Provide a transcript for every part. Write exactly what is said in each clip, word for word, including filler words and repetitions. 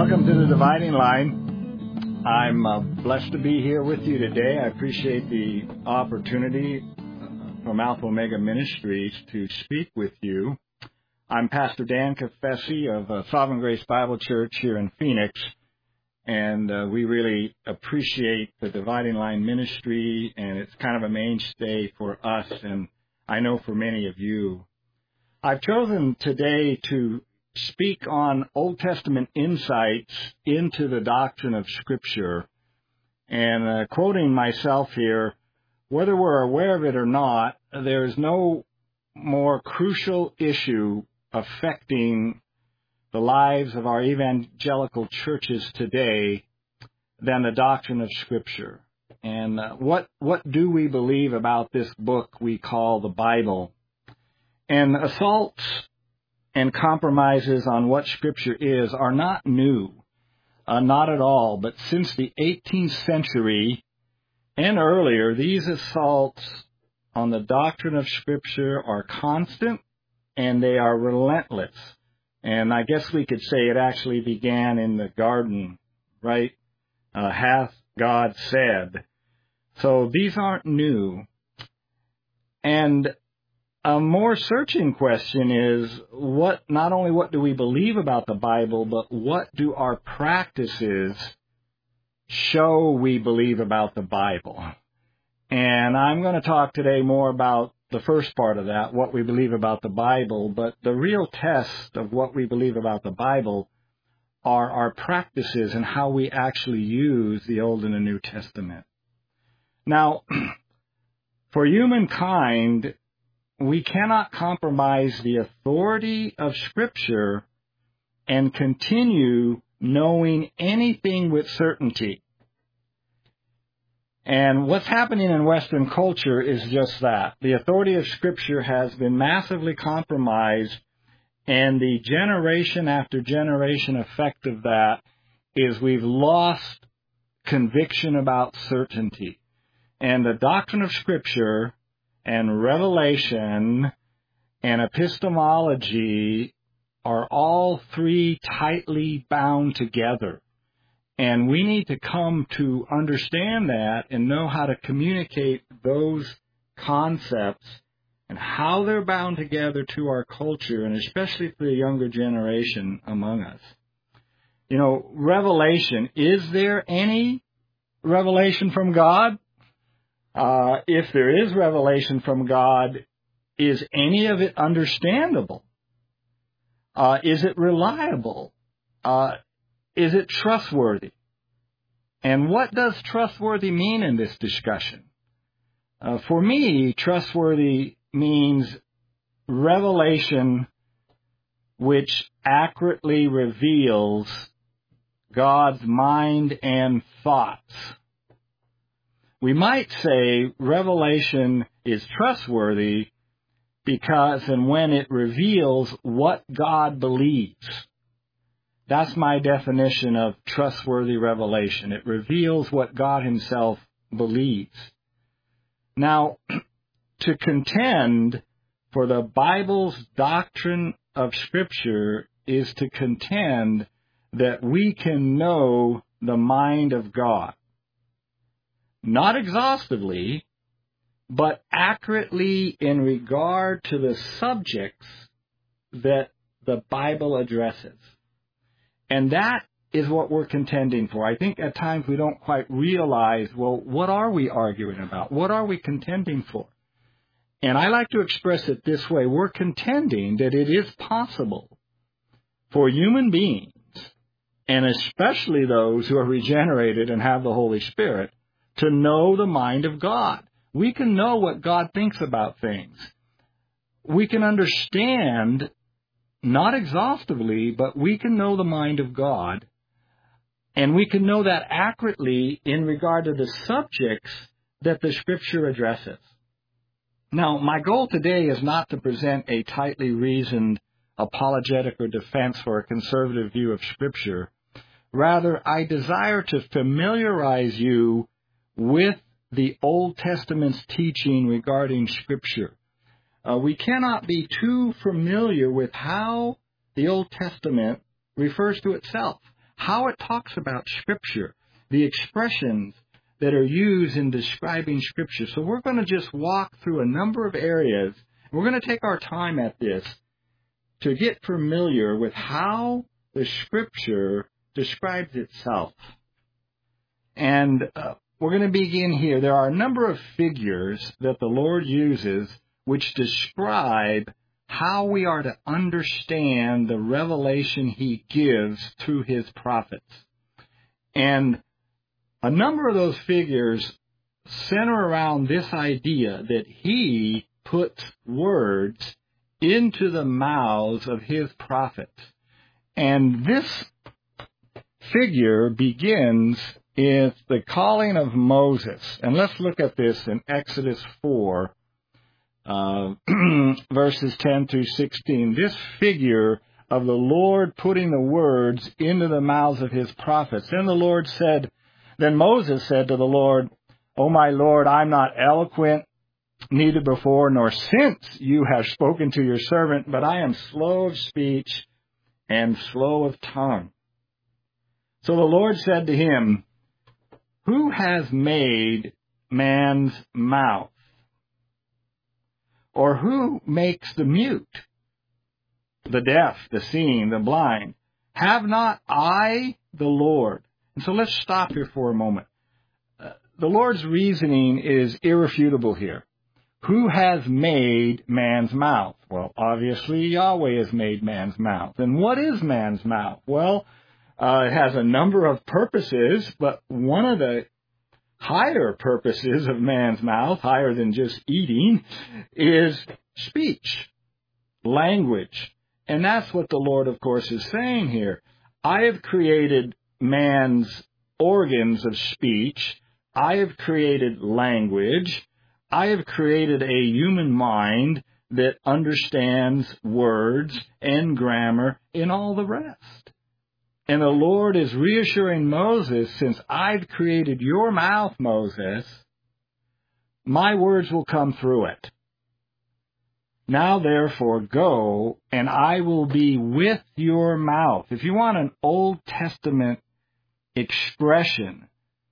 Welcome to the Dividing Line. I'm uh, blessed to be here with you today. I appreciate the opportunity uh, from Alpha Omega Ministries to speak with you. I'm Pastor Dan Confessi of uh, Sovereign Grace Bible Church here in Phoenix, and uh, we really appreciate the Dividing Line ministry, and it's kind of a mainstay for us, and I know for many of you. I've chosen today to speak on Old Testament insights into the doctrine of Scripture. And uh, quoting myself here, whether we're aware of it or not, there is no more crucial issue affecting the lives of our evangelical churches today than the doctrine of Scripture. And uh, what what do we believe about this book we call the Bible? And assaults and compromises on what Scripture is are not new, uh, not at all. But since the eighteenth century and earlier, these assaults on the doctrine of Scripture are constant and they are relentless. And I guess we could say it actually began in the garden, right? Uh, hath God said. So these aren't new. And a more searching question is, what? Not only what do we believe about the Bible, but what do our practices show we believe about the Bible? And I'm going to talk today more about the first part of that, what we believe about the Bible, but the real test of what we believe about the Bible are our practices and how we actually use the Old and the New Testament. Now, for humankind, we cannot compromise the authority of Scripture and continue knowing anything with certainty. And what's happening in Western culture is just that. The authority of Scripture has been massively compromised, and the generation after generation effect of that is we've lost conviction about certainty. And the doctrine of Scripture and revelation and epistemology are all three tightly bound together. And we need to come to understand that and know how to communicate those concepts and how they're bound together to our culture, and especially for the younger generation among us. You know, revelation, is there any revelation from God? Uh, if there is revelation from God, is any of it understandable? Uh, is it reliable? Uh, is it trustworthy? And what does trustworthy mean in this discussion? Uh, for me, trustworthy means revelation which accurately reveals God's mind and thoughts. We might say revelation is trustworthy because and when it reveals what God believes. That's my definition of trustworthy revelation. It reveals what God Himself believes. Now, to contend for the Bible's doctrine of Scripture is to contend that we can know the mind of God. Not exhaustively, but accurately in regard to the subjects that the Bible addresses. And that is what we're contending for. I think at times we don't quite realize, well, what are we arguing about? What are we contending for? And I like to express it this way. We're contending that it is possible for human beings, and especially those who are regenerated and have the Holy Spirit, to know the mind of God. We can know what God thinks about things. We can understand, not exhaustively, but we can know the mind of God, and we can know that accurately in regard to the subjects that the Scripture addresses. Now, my goal today is not to present a tightly reasoned apologetic or defense for a conservative view of Scripture. Rather, I desire to familiarize you with the Old Testament's teaching regarding Scripture. Uh, we cannot be too familiar with how the Old Testament refers to itself, how it talks about Scripture, the expressions that are used in describing Scripture. So we're going to just walk through a number of areas. We're going to take our time at this to get familiar with how the Scripture describes itself. And uh, we're going to begin here. There are a number of figures that the Lord uses which describe how we are to understand the revelation He gives through His prophets. And a number of those figures center around this idea that He puts words into the mouths of His prophets. And this figure begins with the calling of Moses. And let's look at this in Exodus four, uh, verses ten through sixteen. This figure of the Lord putting the words into the mouths of His prophets. Then the Lord said, Then Moses said to the Lord, O my Lord, I'm not eloquent, neither before nor since you have spoken to your servant, but I am slow of speech and slow of tongue. So the Lord said to him, Who has made man's mouth? Or who makes the mute, the deaf, the seeing, the blind? Have not I the Lord? And so let's stop here for a moment. Uh, the Lord's reasoning is irrefutable here. Who has made man's mouth? Well, obviously Yahweh has made man's mouth. And what is man's mouth? Well, uh, it has a number of purposes, but one of the higher purposes of man's mouth, higher than just eating, is speech, language. And that's what the Lord, of course, is saying here. I have created man's organs of speech. I have created language. I have created a human mind that understands words and grammar and all the rest. And the Lord is reassuring Moses, since I've created your mouth, Moses, my words will come through it. Now, therefore, go, and I will be with your mouth. If you want an Old Testament expression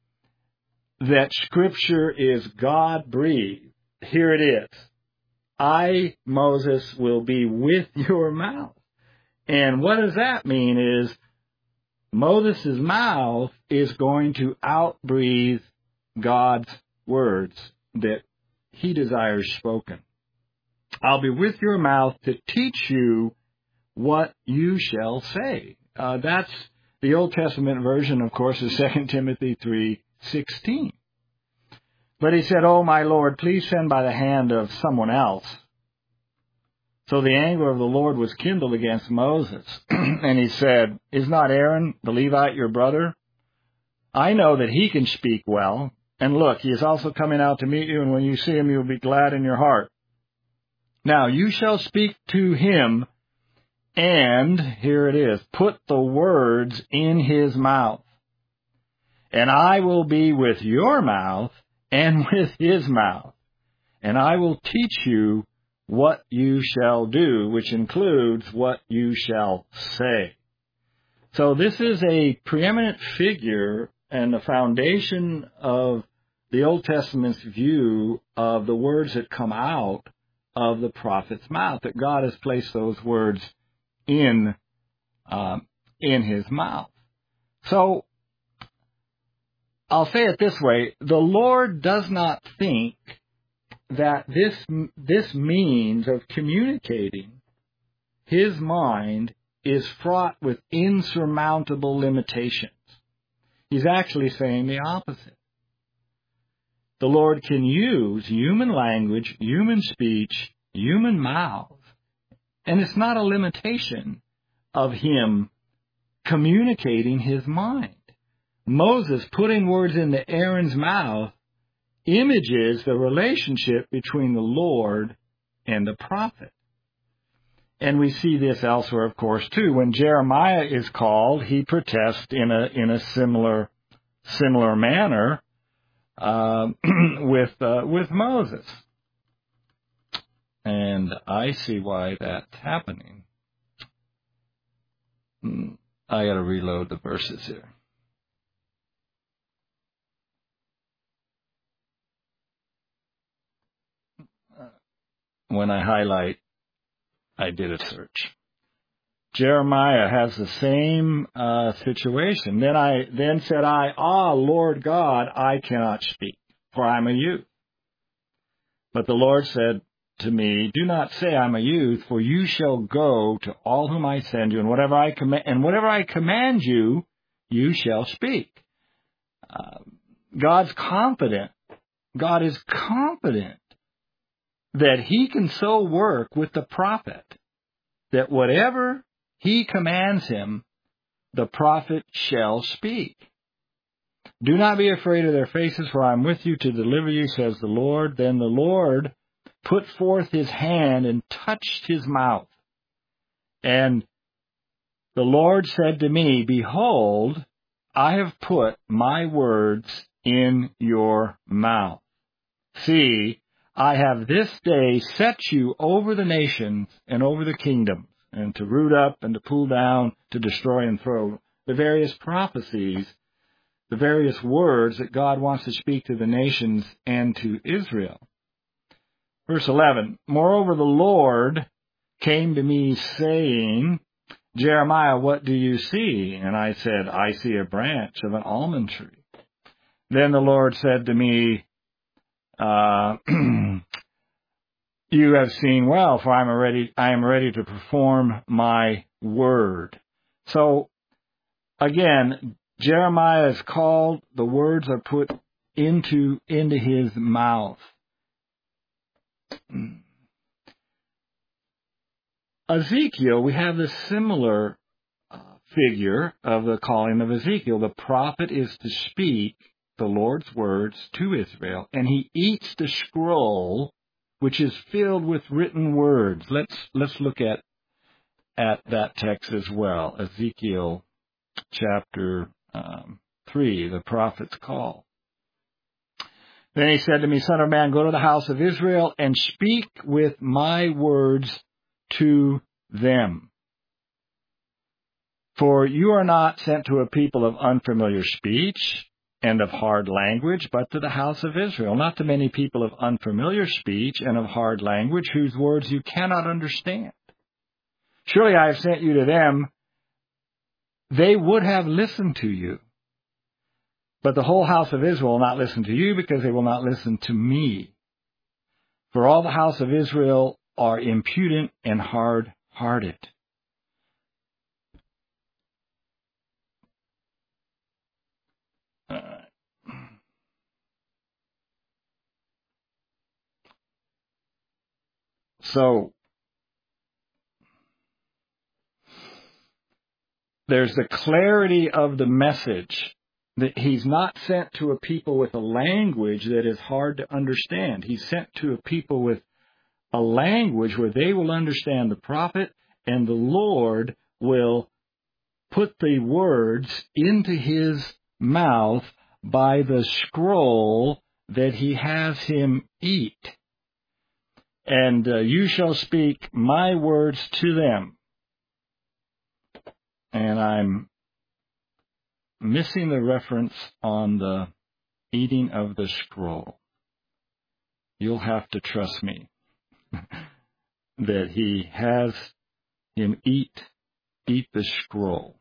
that Scripture is God-breathed, here it is. I, Moses, will be with your mouth. And what does that mean is Moses' mouth is going to outbreathe God's words that He desires spoken. I'll be with your mouth to teach you what you shall say. Uh, that's the Old Testament version, of course, is Second Timothy three sixteen. But he said, Oh, my Lord, please send by the hand of someone else. So the anger of the Lord was kindled against Moses. And he said, Is not Aaron the Levite your brother? I know that he can speak well. And look, he is also coming out to meet you, and when you see him, you will be glad in your heart. Now you shall speak to him, and, here it is, put the words in his mouth. And I will be with your mouth and with his mouth. And I will teach you what you shall do, which includes what you shall say. So this is a preeminent figure and the foundation of the Old Testament's view of the words that come out of the prophet's mouth, that God has placed those words in, um, in his mouth. So I'll say it this way. The Lord does not think that this this means of communicating his mind is fraught with insurmountable limitations. He's actually saying the opposite. The Lord can use human language, human speech, human mouth, and it's not a limitation of him communicating his mind. Moses putting words into Aaron's mouth images the relationship between the Lord and the prophet. And we see this elsewhere, of course, too. When Jeremiah is called, he protests in a in a similar similar manner uh, with uh, with Moses. And I see why that's happening. I got to reload the verses here. When I highlight, I did a search. Jeremiah has the same uh, situation. Then I then said I, Ah, Lord God, I cannot speak, for I am a youth. But the Lord said to me, Do not say I'm a youth, for you shall go to all whom I send you, and whatever I command, and whatever I command you, you shall speak. Uh, God's confident. God is confident that He can so work with the prophet that whatever He commands him, the prophet shall speak. Do not be afraid of their faces, for I am with you to deliver you, says the Lord. Then the Lord put forth His hand and touched his mouth. And the Lord said to me, Behold, I have put my words in your mouth. See, I have this day set you over the nations and over the kingdoms, and to root up and to pull down, to destroy and throw. The various prophecies, the various words that God wants to speak to the nations and to Israel. Verse eleven, Moreover, the Lord came to me saying, Jeremiah, what do you see? And I said, I see a branch of an almond tree. Then the Lord said to me, uh, You have seen well, for I am ready, I am ready to perform my word. So, again, Jeremiah is called, the words are put into, into his mouth. Ezekiel, we have this similar uh, figure of the calling of Ezekiel. The prophet is to speak the Lord's words to Israel, and he eats the scroll which is filled with written words. Let's let's look at at that text as well. Ezekiel chapter um, three, the prophet's call. Then he said to me, Son of man, go to the house of Israel and speak with my words to them. For you are not sent to a people of unfamiliar speech and of hard language, but to the house of Israel, not to many people of unfamiliar speech and of hard language, whose words you cannot understand. Surely I have sent you to them. They would have listened to you. But the whole house of Israel will not listen to you, because they will not listen to me. For all the house of Israel are impudent and hard-hearted. Uh, so, there's the clarity of the message that he's not sent to a people with a language that is hard to understand. He's sent to a people with a language where they will understand the prophet, and the Lord will put the words into his mouth by the scroll that he has him eat. And uh, you shall speak my words to them. And I'm missing the reference on the eating of the scroll. You'll have to trust me that he has him eat eat the scroll.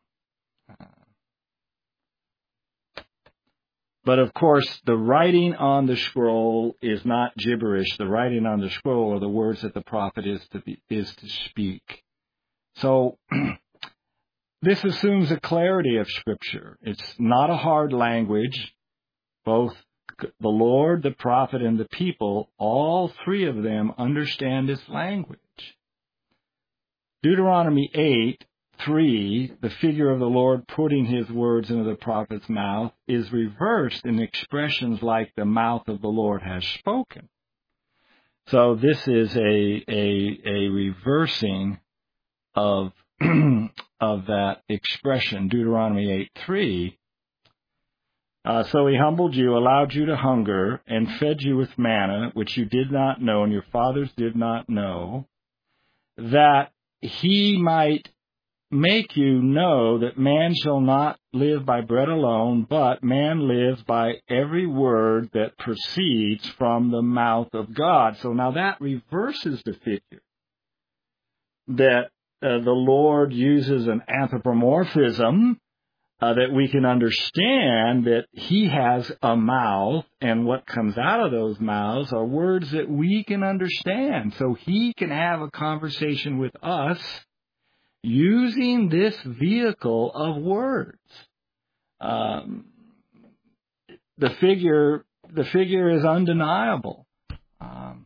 But of course, the writing on the scroll is not gibberish. The writing on the scroll are the words that the prophet is to be, is to speak. So this assumes a clarity of Scripture. It's not a hard language. Both the Lord, the prophet, and the people, all three of them understand this language. Deuteronomy eight, three, the figure of the Lord putting his words into the prophet's mouth, is reversed in expressions like the mouth of the Lord has spoken. So this is a a, a reversing of of that expression, Deuteronomy eight, three. Uh, so he humbled you, allowed you to hunger, and fed you with manna, which you did not know, and your fathers did not know, that he might make you know that man shall not live by bread alone, but man lives by every word that proceeds from the mouth of God. So now that reverses the figure that uh, the Lord uses an anthropomorphism uh, that we can understand that he has a mouth, and what comes out of those mouths are words that we can understand. So he can have a conversation with us using this vehicle of words. Um, the figure, the figure is undeniable. Um,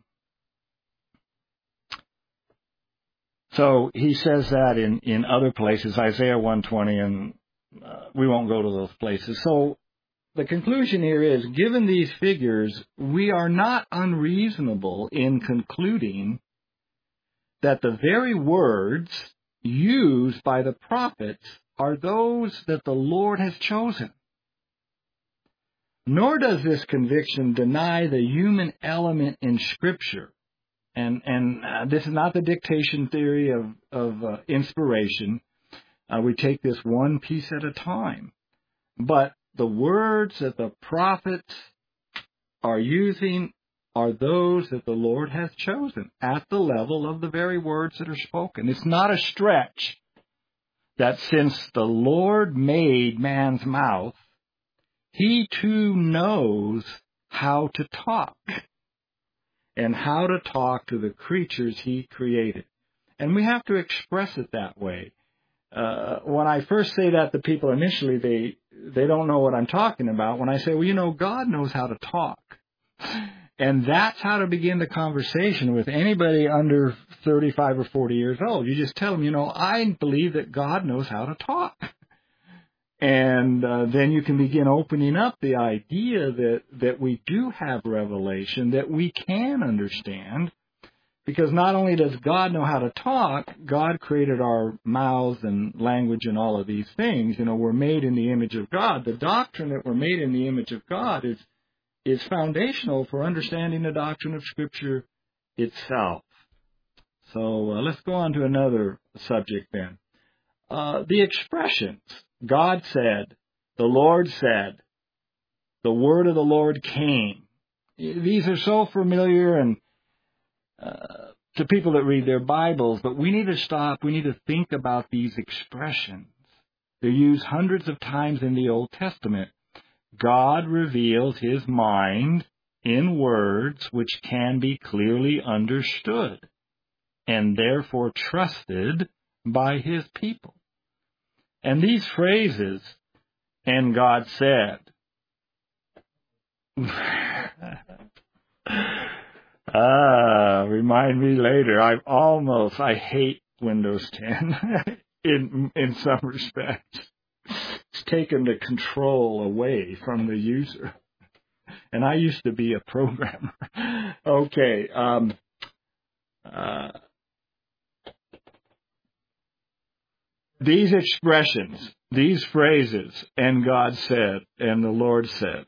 so he says that in, in other places, Isaiah one twenty, and uh, we won't go to those places. So the conclusion here is, given these figures, we are not unreasonable in concluding that the very words used by the prophets are those that the Lord has chosen. Nor does this conviction deny the human element in Scripture. And, and uh, this is not the dictation theory of, of uh, inspiration. Uh, we take this one piece at a time. But the words that the prophets are using are those that the Lord hath chosen at the level of the very words that are spoken. It's not a stretch that since the Lord made man's mouth, he too knows how to talk and how to talk to the creatures he created. And we have to express it that way. Uh, when I first say that to people initially, they, they don't know what I'm talking about. When I say, well, you know, God knows how to talk. And that's how to begin the conversation with anybody under thirty-five or forty years old. You just tell them, you know, I believe that God knows how to talk. And uh, then you can begin opening up the idea that, that we do have revelation, that we can understand. Because not only does God know how to talk, God created our mouths and language and all of these things. You know, we're made in the image of God. The doctrine that we're made in the image of God is is foundational for understanding the doctrine of Scripture itself. So uh, let's go on to another subject then. Uh, the expressions, God said, the Lord said, the word of the Lord came. These are so familiar and uh, to people that read their Bibles, but we need to stop, we need to think about these expressions. They're used hundreds of times in the Old Testament. God reveals his mind in words which can be clearly understood and therefore trusted by his people. And these phrases, and God said, ah, remind me later. I almost, I hate Windows ten in in some respects. It's taken the control away from the user. And I used to be a programmer. Okay. Um, uh, these expressions, these phrases, and God said, and the Lord said,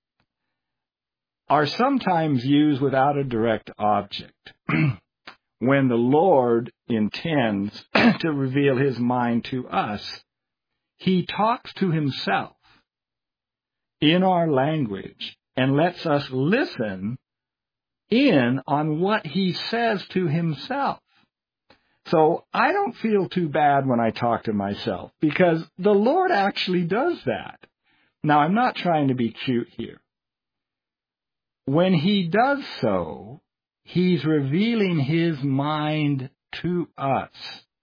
are sometimes used without a direct object. When the Lord intends to reveal his mind to us, he talks to himself in our language and lets us listen in on what he says to himself. So I don't feel too bad when I talk to myself because the Lord actually does that. Now, I'm not trying to be cute here. When he does so, he's revealing his mind to us.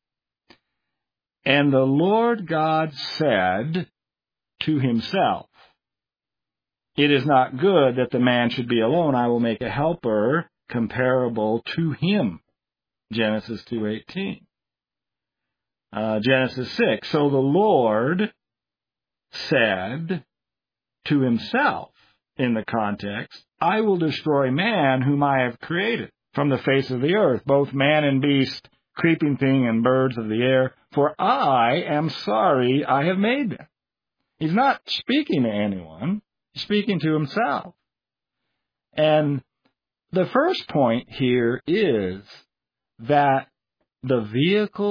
And the Lord God said to himself, it is not good that the man should be alone. I will make a helper comparable to him. Genesis two eighteen. Uh, Genesis six. So the Lord said to himself, in the context, I will destroy man whom I have created from the face of the earth, both man and beast, creeping thing and birds of the air, for I am sorry I have made them. He's not speaking to anyone. He's speaking to himself. And the first point here is that the vehicle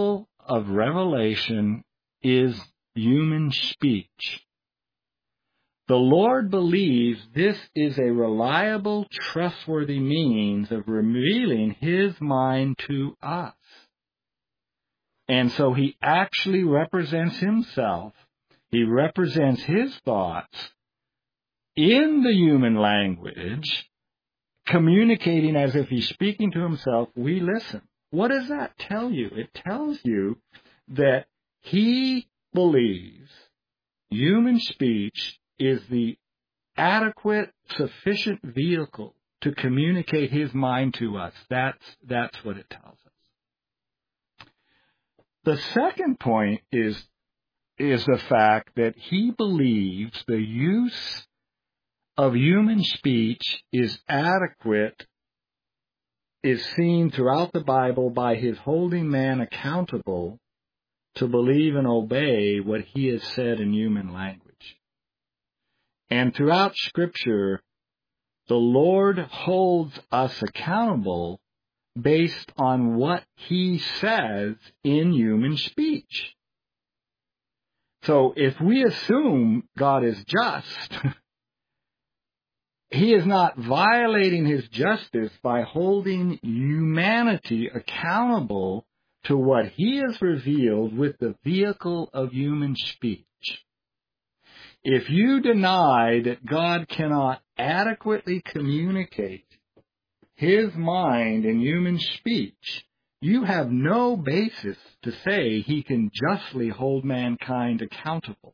of revelation is human speech. The Lord believes this is a reliable, trustworthy means of revealing His mind to us. And so He actually represents Himself. He represents His thoughts in the human language, communicating as if He's speaking to Himself. We listen. What does that tell you? It tells you that He believes human speech is the adequate, sufficient vehicle to communicate His mind to us. That's, that's what it tells us. The second point is, is the fact that He believes the use of human speech is adequate, is seen throughout the Bible by His holding man accountable to believe and obey what He has said in human language. And throughout Scripture, the Lord holds us accountable based on what He says in human speech. So if we assume God is just, He is not violating His justice by holding humanity accountable to what He has revealed with the vehicle of human speech. If you deny that God cannot adequately communicate His mind in human speech, you have no basis to say He can justly hold mankind accountable.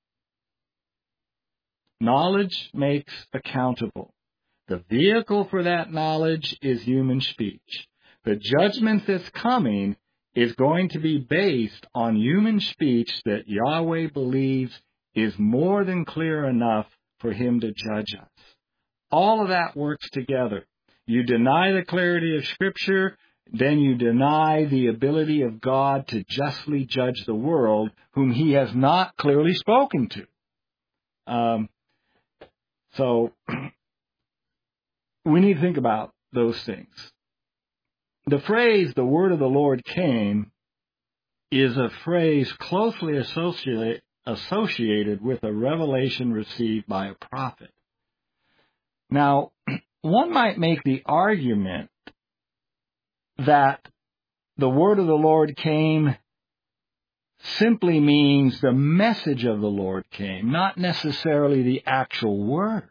Knowledge makes accountable. The vehicle for that knowledge is human speech. The judgment that's coming is going to be based on human speech that Yahweh believes is more than clear enough for Him to judge us. All of that works together. You deny the clarity of Scripture, then you deny the ability of God to justly judge the world, whom He has not clearly spoken to. Um, so, we need to think about those things. The phrase, the word of the Lord came, is a phrase closely associated associated with a revelation received by a prophet. Now, one might make the argument that the word of the Lord came simply means the message of the Lord came, not necessarily the actual words.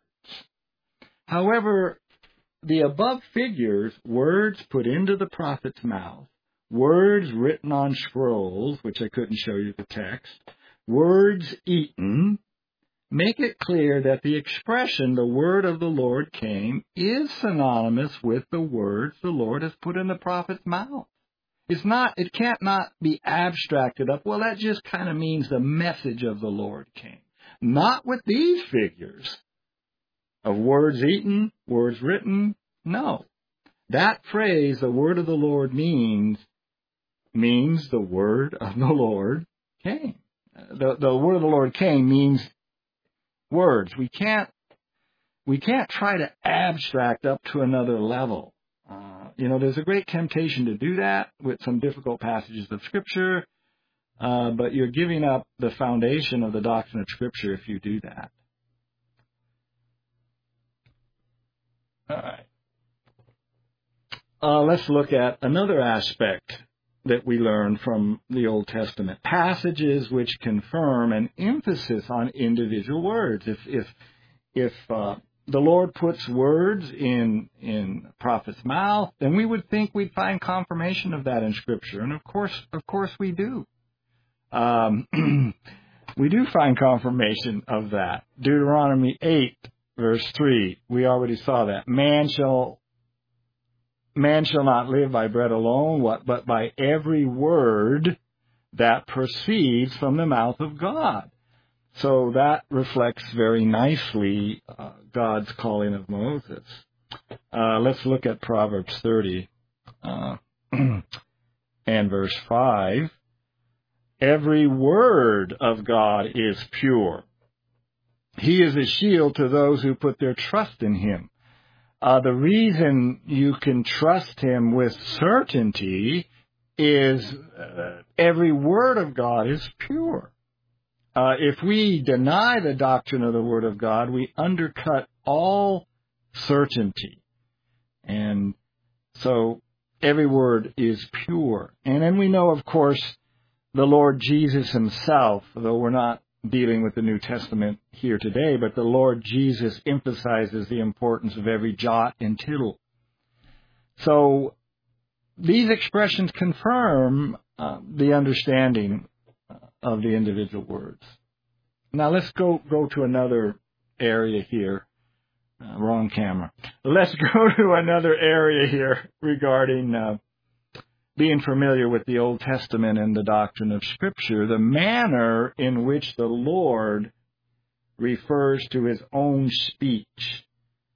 However, the above figures, words put into the prophet's mouth, words written on scrolls, which I couldn't show you the text, words eaten, make it clear that the expression, the word of the Lord came, is synonymous with the words the Lord has put in the prophet's mouth. It's not, it can't not be abstracted up. Well, that just kind of means the message of the Lord came. Not with these figures of words eaten, words written. No. That phrase, the word of the Lord means, means the word of the Lord came. The, the word of the Lord came means words. We can't, we can't try to abstract up to another level. Uh, you know, there's a great temptation to do that with some difficult passages of Scripture, uh, but you're giving up the foundation of the doctrine of Scripture if you do that. All right. Uh, let's look at another aspect that we learn from the Old Testament. Passages which confirm an emphasis on individual words. If, if, if, uh, the Lord puts words in, in a prophet's mouth, then we would think we'd find confirmation of that in Scripture. And of course, of course we do. Um, we do find confirmation of that. Deuteronomy eight, verse three, we already saw that. Man shall, man shall not live by bread alone, what, but by every word that proceeds from the mouth of God. So that reflects very nicely uh, God's calling of Moses. Uh, let's look at Proverbs thirty uh, and verse five. Every word of God is pure. He is a shield to those who put their trust in Him. Uh, the reason you can trust Him with certainty is uh, every word of God is pure. Uh, if we deny the doctrine of the Word of God, we undercut all certainty. And so every word is pure. And then we know, of course, the Lord Jesus himself, though we're not dealing with the New Testament here today, but the Lord Jesus emphasizes the importance of every jot and tittle. So these expressions confirm uh, the understanding of the individual words. Now let's go, go to another area here. Uh, wrong camera. Let's go to another area here regarding uh, being familiar with the Old Testament and the doctrine of Scripture, the manner in which the Lord refers to his own speech.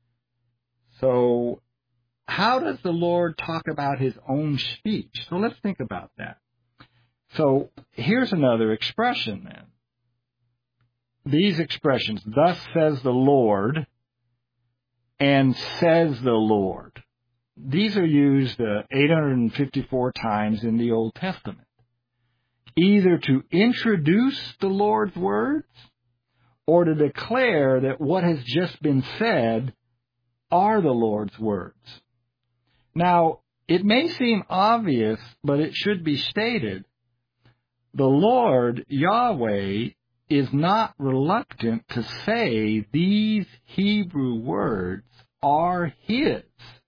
So how does the Lord talk about his own speech? So let's think about that. So here's another expression then. These expressions, thus says the Lord, and says the Lord. These are used uh, eight hundred fifty-four times in the Old Testament, either to introduce the Lord's words or to declare that what has just been said are the Lord's words. Now, it may seem obvious, but it should be stated. The Lord, Yahweh, is not reluctant to say these Hebrew words are his.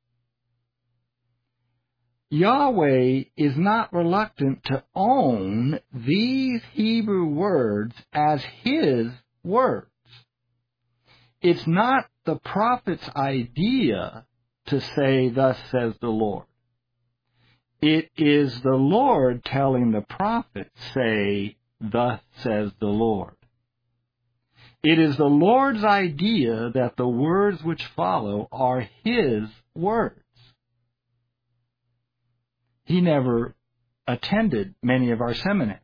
Yahweh is not reluctant to own these Hebrew words as his words. It's not the prophet's idea to say, thus says the Lord. It is the Lord telling the prophet, say, thus says the Lord. It is the Lord's idea that the words which follow are his words. He never attended many of our seminaries.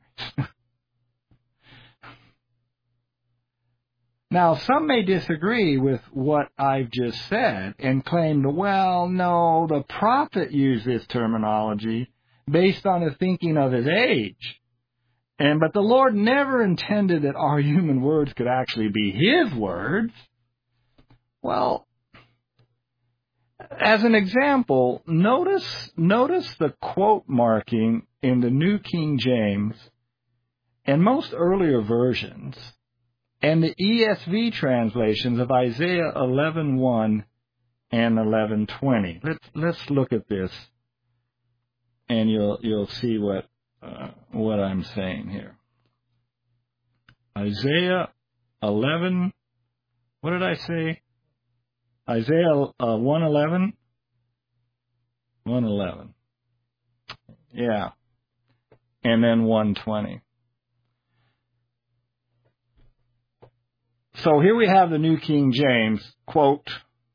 Now, some may disagree with what I've just said and claim, well, no, the prophet used this terminology based on the thinking of his age. And but the Lord never intended that our human words could actually be his words. Well, as an example, notice notice the quote marking in the New King James and most earlier versions and the E S V translations of Isaiah eleven one and eleven twenty. Let's let's look at this, and you'll you'll see what uh, what I'm saying here. Isaiah eleven. What did I say? Isaiah uh, one eleven. one eleven. Yeah, and then one twenty. So here we have the New King James, quote,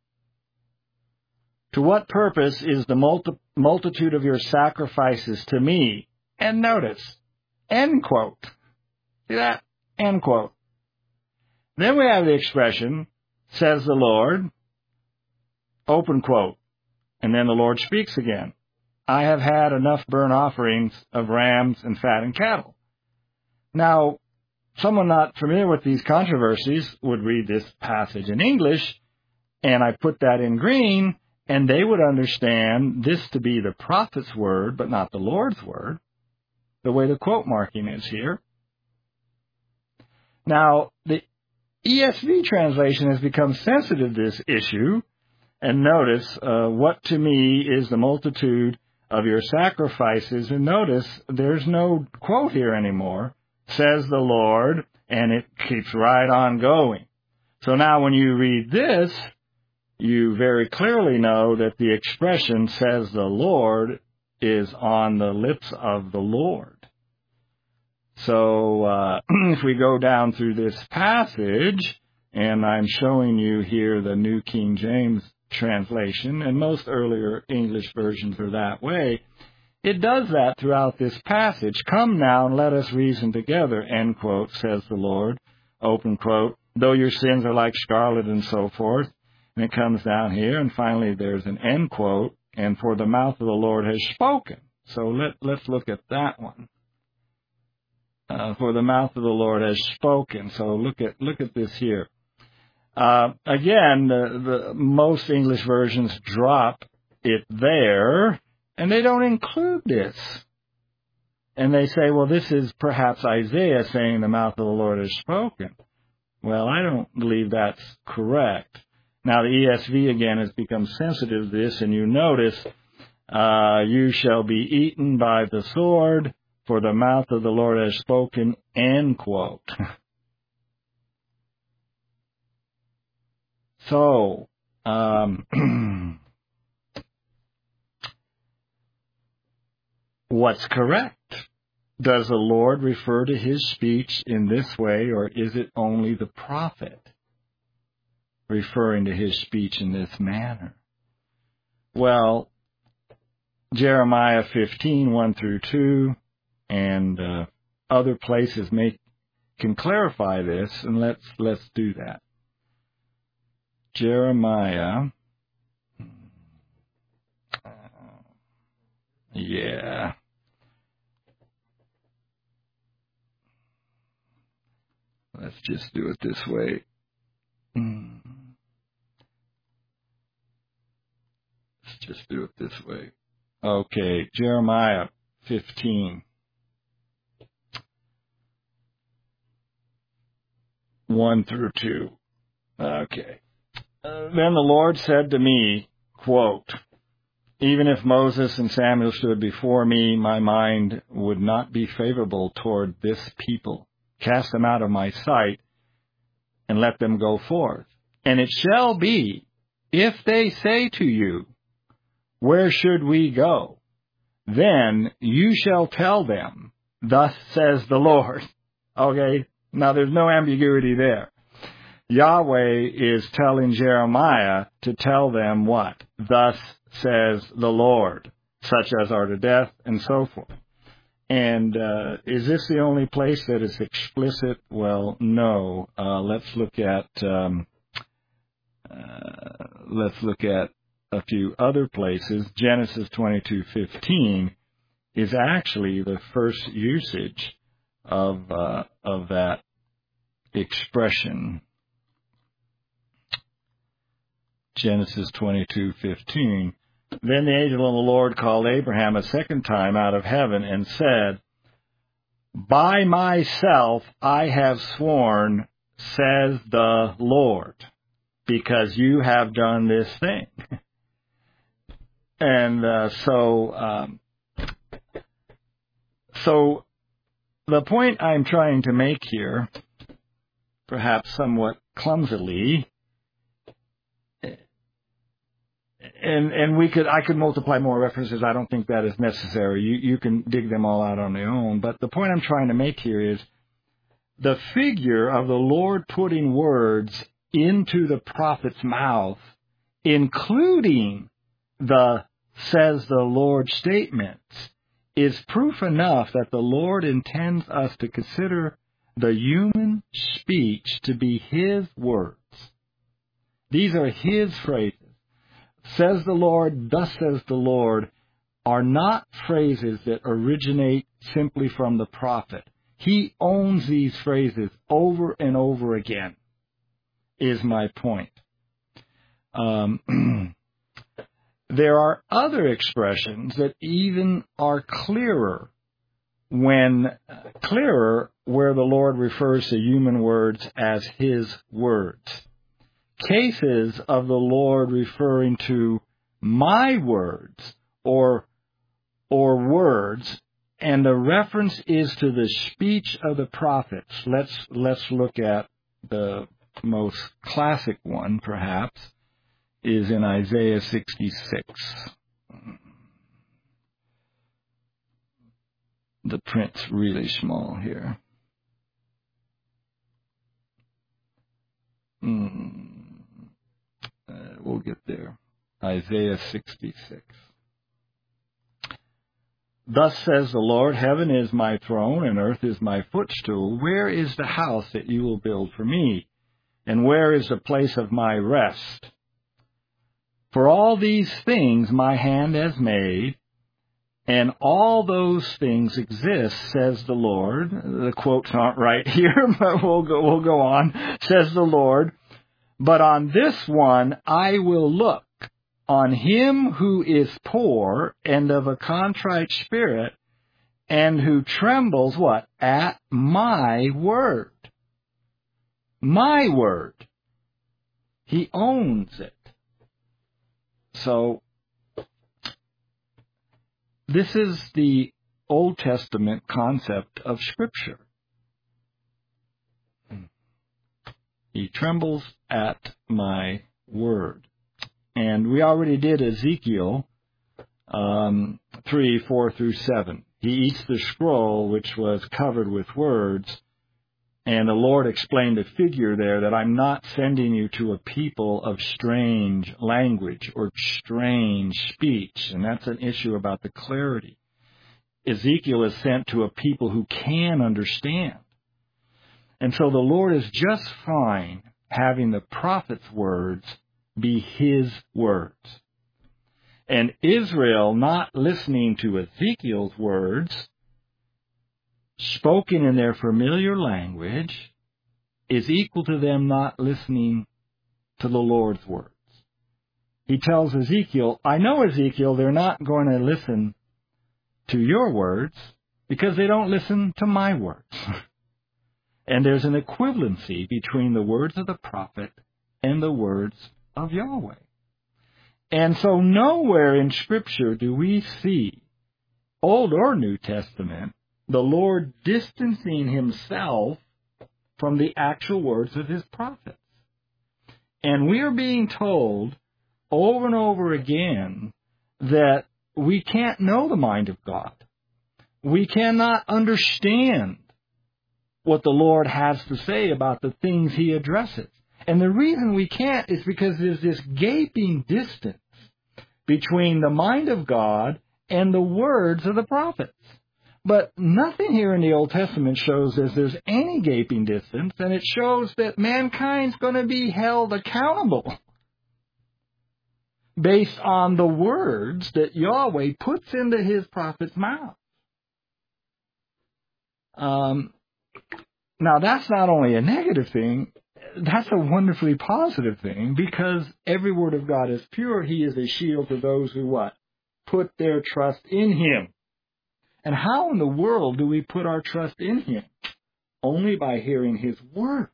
"To what purpose is the multi- multitude of your sacrifices to me?" And notice, end quote. See that? End quote. Then we have the expression, says the Lord, open quote. And then the Lord speaks again. I have had enough burnt offerings of rams and fattened cattle. Now, someone not familiar with these controversies would read this passage in English, and I put that in green, and they would understand this to be the prophet's word, but not the Lord's word, the way the quote marking is here. Now, the E S V translation has become sensitive to this issue, and notice, uh, what to me is the multitude of your sacrifices, and notice there's no quote here anymore. Says the Lord, and it keeps right on going. So now when you read this, you very clearly know that the expression says the Lord is on the lips of the Lord. So uh, if we go down through this passage, and I'm showing you here the New King James translation, and most earlier English versions are that way, it does that throughout this passage. Come now and let us reason together, end quote, says the Lord, open quote, though your sins are like scarlet and so forth. And it comes down here, and finally there's an end quote, and for the mouth of the Lord has spoken. So let, let's look at that one. Uh, for the mouth of the Lord has spoken. So look at look at this here. Uh, again, the, the most English versions drop it there, and they don't include this. And they say, well, this is perhaps Isaiah saying the mouth of the Lord has spoken. Well, I don't believe that's correct. Now, the E S V, again, has become sensitive to this, and you notice, uh, you shall be eaten by the sword, for the mouth of the Lord has spoken, end quote. So, um, what's correct? Does the Lord refer to his speech in this way, or is it only the prophet referring to his speech in this manner? Well, Jeremiah fifteen, one through two, and uh, other places make can clarify this, and let's let's do that. Jeremiah, uh, yeah. Let's just do it this way. Let's just do it this way. Okay, Jeremiah fifteen. one through two. Okay. Uh, then the Lord said to me, quote, even if Moses and Samuel stood before me, my mind would not be favorable toward this people. Cast them out of my sight, and let them go forth. And it shall be, if they say to you, where should we go? Then you shall tell them, thus says the Lord. Okay, now there's no ambiguity there. Yahweh is telling Jeremiah to tell them what? Thus says the Lord, such as are to death, and so forth. And uh, is this the only place that is explicit? Well, no. Uh, let's look at um, uh, let's look at a few other places. Genesis twenty-two fifteen is actually the first usage of uh, of that expression. Genesis twenty-two fifteen. Then the angel of the Lord called Abraham a second time out of heaven and said, by myself I have sworn, says the Lord, because you have done this thing. And uh, so, um, so the point I'm trying to make here, perhaps somewhat clumsily, And and we could I could multiply more references. I don't think that is necessary. You you can dig them all out on your own. But the point I'm trying to make here is the figure of the Lord putting words into the prophet's mouth, including the says the Lord statements, is proof enough that the Lord intends us to consider the human speech to be his words. These are his phrases. Says the Lord, thus says the Lord, are not phrases that originate simply from the prophet. He owns these phrases over and over again, is my point. Um, there are other expressions that even are clearer when uh, clearer where the Lord refers to human words as his words. Cases of the Lord referring to my words or or words, and the reference is to the speech of the prophets. Let's let's look at the most classic one, perhaps, is in Isaiah sixty-six. The print's really small here. Hmm. Uh, we'll get there. Isaiah sixty-six. Thus says the Lord, heaven is my throne and earth is my footstool. Where is the house that you will build for me? And where is the place of my rest? For all these things my hand has made, And all those things exist, says the Lord. The quote's not right here, but we'll go, we'll go on. Says the Lord, but on this one I will look, on him who is poor and of a contrite spirit, and who trembles, what? At my word. My word. He owns it. So, this is the Old Testament concept of Scripture. He trembles at my word. And we already did Ezekiel um, three, four through seven. He eats the scroll which was covered with words, and the Lord explained a figure there that I'm not sending you to a people of strange language or strange speech, and that's an issue about the clarity. Ezekiel is sent to a people who can understand. And so the Lord is just fine having the prophet's words be his words. And Israel not listening to Ezekiel's words, spoken in their familiar language, is equal to them not listening to the Lord's words. He tells Ezekiel, I know, Ezekiel, they're not going to listen to your words because they don't listen to my words. And there's an equivalency between the words of the prophet and the words of Yahweh. And so nowhere in Scripture do we see, Old or New Testament, the Lord distancing himself from the actual words of his prophets. And we are being told over and over again that we can't know the mind of God. We cannot understand what the Lord has to say about the things he addresses. And the reason we can't is because there's this gaping distance between the mind of God and the words of the prophets. But nothing here in the Old Testament shows that there's any gaping distance, and it shows that mankind's going to be held accountable based on the words that Yahweh puts into his prophet's mouth. Um, now, that's not only a negative thing, that's a wonderfully positive thing, because every word of God is pure. He is a shield to those who what? Put their trust in him. And how in the world do we put our trust in him? Only by hearing his words.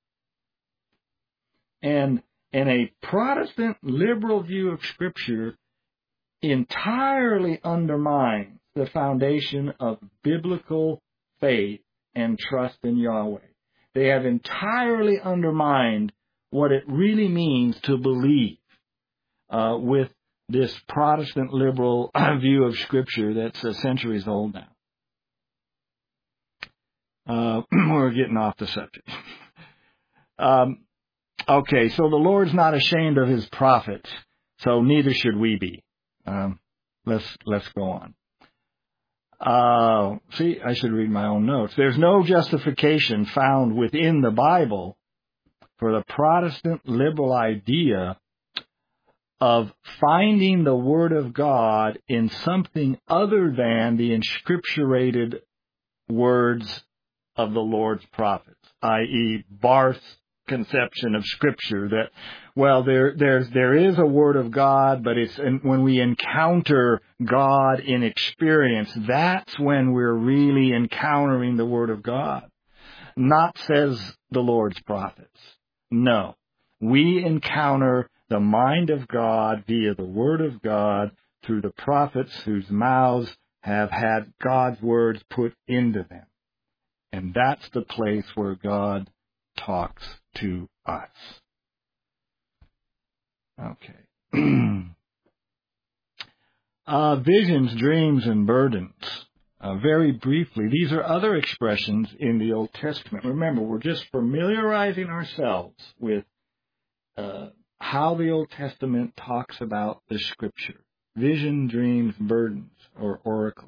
And, and a Protestant liberal view of Scripture entirely undermines the foundation of biblical faith and trust in Yahweh. They have entirely undermined what it really means to believe uh, with this Protestant liberal view of Scripture that's uh, centuries old now. Uh, we're getting off the subject. um, okay, so the Lord's not ashamed of his prophets, so neither should we be. Um, let's let's go on. Uh, see, I should read my own notes. There's no justification found within the Bible for the Protestant liberal idea of finding the Word of God in something other than the inscripturated words of the Lord's prophets, that is, Barth's conception of Scripture that, well, there there's there is a Word of God, but it's and when we encounter God in experience, that's when we're really encountering the Word of God. Not, says the Lord's prophets. No. We encounter the mind of God via the Word of God through the prophets whose mouths have had God's words put into them. And that's the place where God talks to us. Okay. uh, visions, dreams, and burdens. Uh, very briefly, these are other expressions in the Old Testament. Remember, we're just familiarizing ourselves with uh, how the Old Testament talks about the Scripture. Vision, dreams, burdens, or oracles.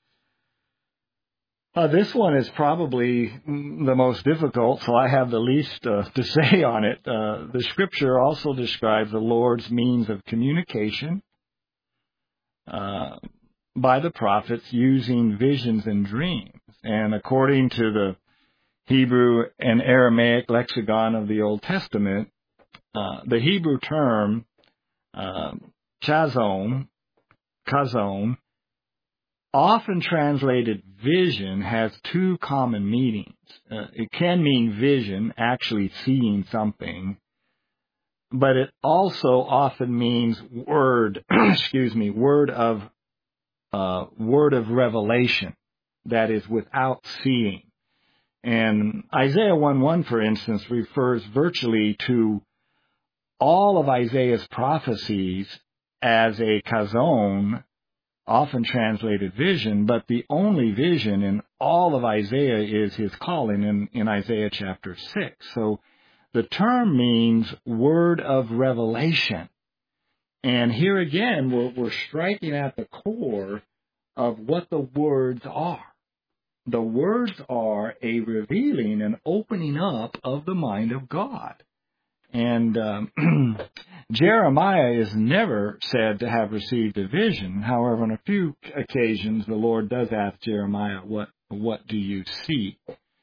Uh, this one is probably the most difficult, so I have the least uh, to say on it. Uh, the Scripture also describes the Lord's means of communication. Uh, by the prophets using visions and dreams. And according to the Hebrew and Aramaic lexicon of the Old Testament, uh, the Hebrew term uh, chazon, chazon, often translated vision, has two common meanings. Uh, it can mean vision, actually seeing something, but it also often means word, excuse me, word of uh, word of revelation, that is without seeing. And Isaiah one one, for instance, refers virtually to all of Isaiah's prophecies as a chazon, often translated vision, but the only vision in all of Isaiah is his calling in, in Isaiah chapter six. So the term means word of revelation. And here again, we're, we're striking at the core of what the words are. The words are a revealing and opening up of the mind of God. And um, Jeremiah is never said to have received a vision. However, on a few occasions, the Lord does ask Jeremiah, what what do you see?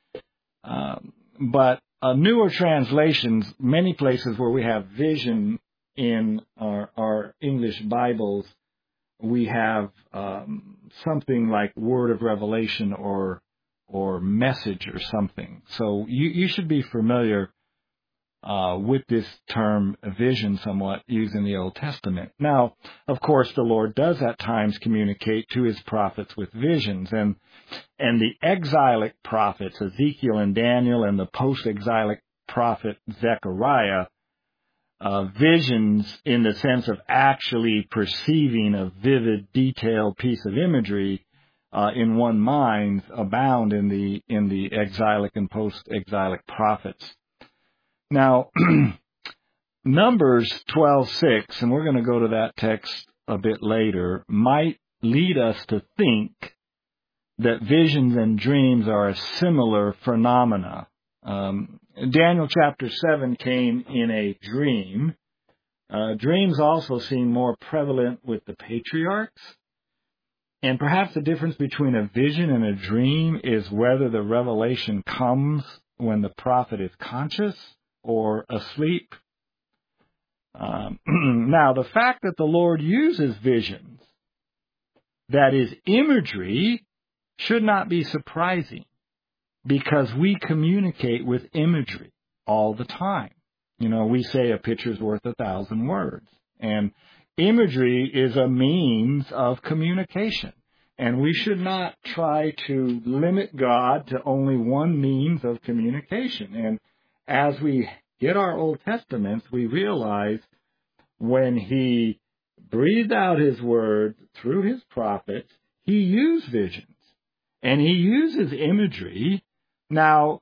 Um, but uh, newer translations, many places where we have vision in our, our English Bibles, we have um, something like word of revelation or or message or something. So you, you should be familiar uh, with this term vision somewhat used in the Old Testament. Now, of course, the Lord does at times communicate to his prophets with visions, and and the exilic prophets, Ezekiel and Daniel, and the post-exilic prophet Zechariah, Uh, visions in the sense of actually perceiving a vivid, detailed piece of imagery uh, in one mind abound in the in the exilic and post-exilic prophets. Now, Numbers twelve six, and we're going to go to that text a bit later, might lead us to think that visions and dreams are a similar phenomena. Um, Daniel chapter seven came in a dream. Uh, dreams also seem more prevalent with the patriarchs. And perhaps the difference between a vision and a dream is whether the revelation comes when the prophet is conscious or asleep. Um, now, the fact that the Lord uses visions, that is imagery, should not be surprising, because we communicate with imagery all the time. You know, we say a picture's worth a thousand words. And imagery is a means of communication. And we should not try to limit God to only one means of communication. And as we get our Old Testaments, we realize when he breathed out his word through his prophets, he used visions. And he uses imagery. Now,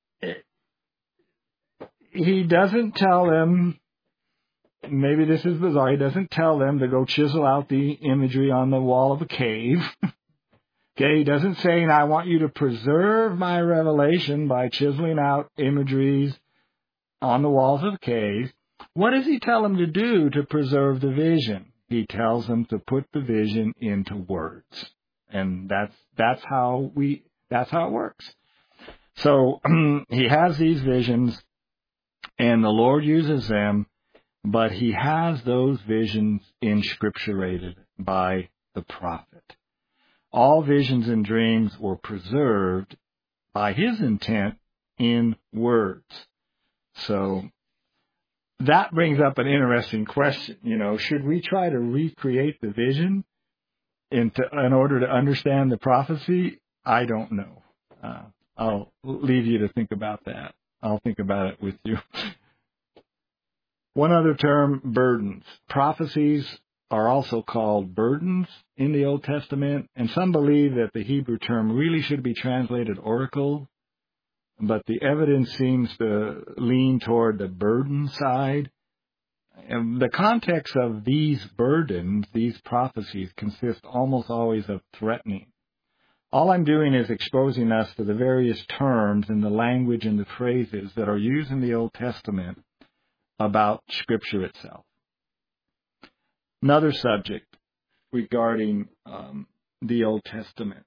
he doesn't tell them, maybe this is bizarre, he doesn't tell them to go chisel out the imagery on the wall of a cave. Okay, he doesn't say, I want you to preserve my revelation by chiseling out imageries on the walls of caves. What does he tell them to do to preserve the vision? He tells them to put the vision into words. And that's that's how we that's how it works. So he has these visions, and the Lord uses them, but he has those visions inscripturated by the prophet. All visions and dreams were preserved by his intent in words. So that brings up an interesting question. You know, should we try to recreate the vision in, to, in order to understand the prophecy? I don't know. Uh, I'll leave you to think about that. I'll think about it with you. One other term, burdens. Prophecies are also called burdens in the Old Testament, and some believe that the Hebrew term really should be translated oracle, but the evidence seems to lean toward the burden side. And the context of these burdens, these prophecies, consist almost always of threatening. All I'm doing is exposing us to the various terms and the language and the phrases that are used in the Old Testament about Scripture itself. Another subject regarding um, the Old Testament.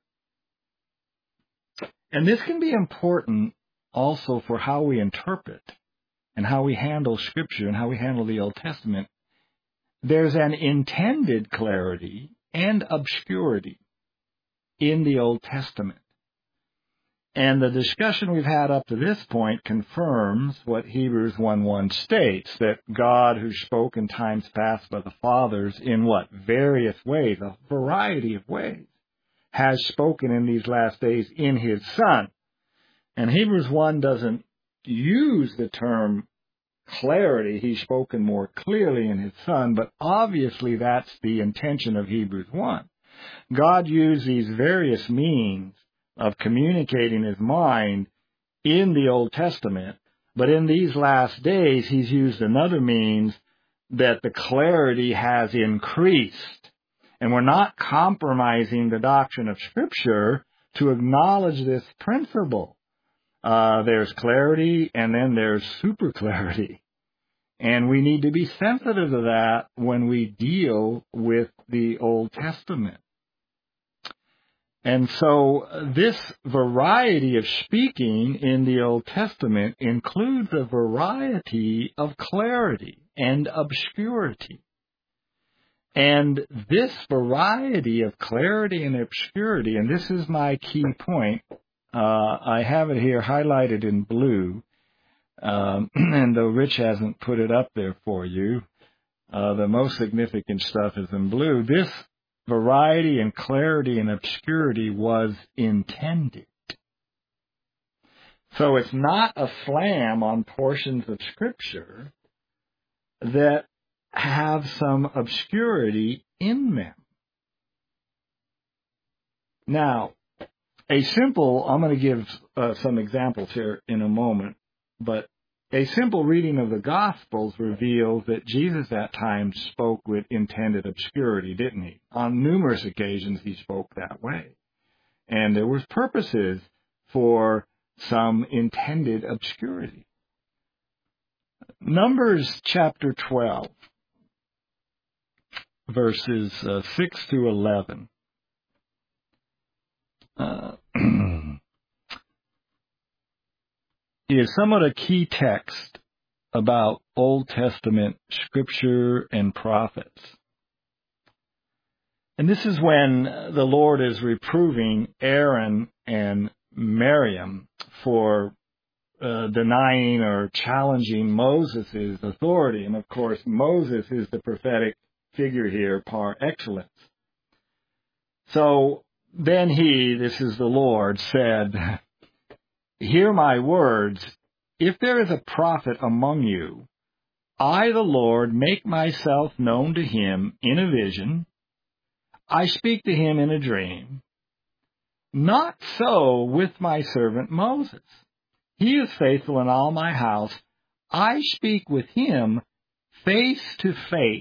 And this can be important also for how we interpret and how we handle Scripture and how we handle the Old Testament. There's an intended clarity and obscurity in the Old Testament. And the discussion we've had up to this point confirms what Hebrews one one states, that God, who spoke in times past by the fathers in what? Various ways, a variety of ways, has spoken in these last days in His Son. And Hebrews one doesn't use the term clarity. He's spoken more clearly in His Son, but obviously that's the intention of Hebrews one. God used these various means of communicating His mind in the Old Testament, but in these last days He's used another means that the clarity has increased. And we're not compromising the doctrine of Scripture to acknowledge this principle. Uh, there's clarity and then there's super clarity. And we need to be sensitive to that when we deal with the Old Testament. And so this variety of speaking in the Old Testament includes a variety of clarity and obscurity. And this variety of clarity and obscurity, and this is my key point, uh, I have it here highlighted in blue, um, and though Rich hasn't put it up there for you, uh, the most significant stuff is in blue. This variety and clarity and obscurity was intended. So it's not a slam on portions of Scripture that have some obscurity in them. Now, a simple, I'm going to give uh, some examples here in a moment, but a simple reading of the Gospels reveals that Jesus at times spoke with intended obscurity, didn't he? On numerous occasions he spoke that way. And there was purposes for some intended obscurity. Numbers chapter twelve, verses uh, six through eleven. Uh, is somewhat a key text about Old Testament Scripture and prophets. And this is when the Lord is reproving Aaron and Miriam for uh, denying or challenging Moses' authority. And of course, Moses is the prophetic figure here par excellence. So then he, this is the Lord, said, "Hear my words. If there is a prophet among you, I, the Lord, make myself known to him in a vision. I speak to him in a dream. Not so with my servant Moses. He is faithful in all my house. I speak with him face to face,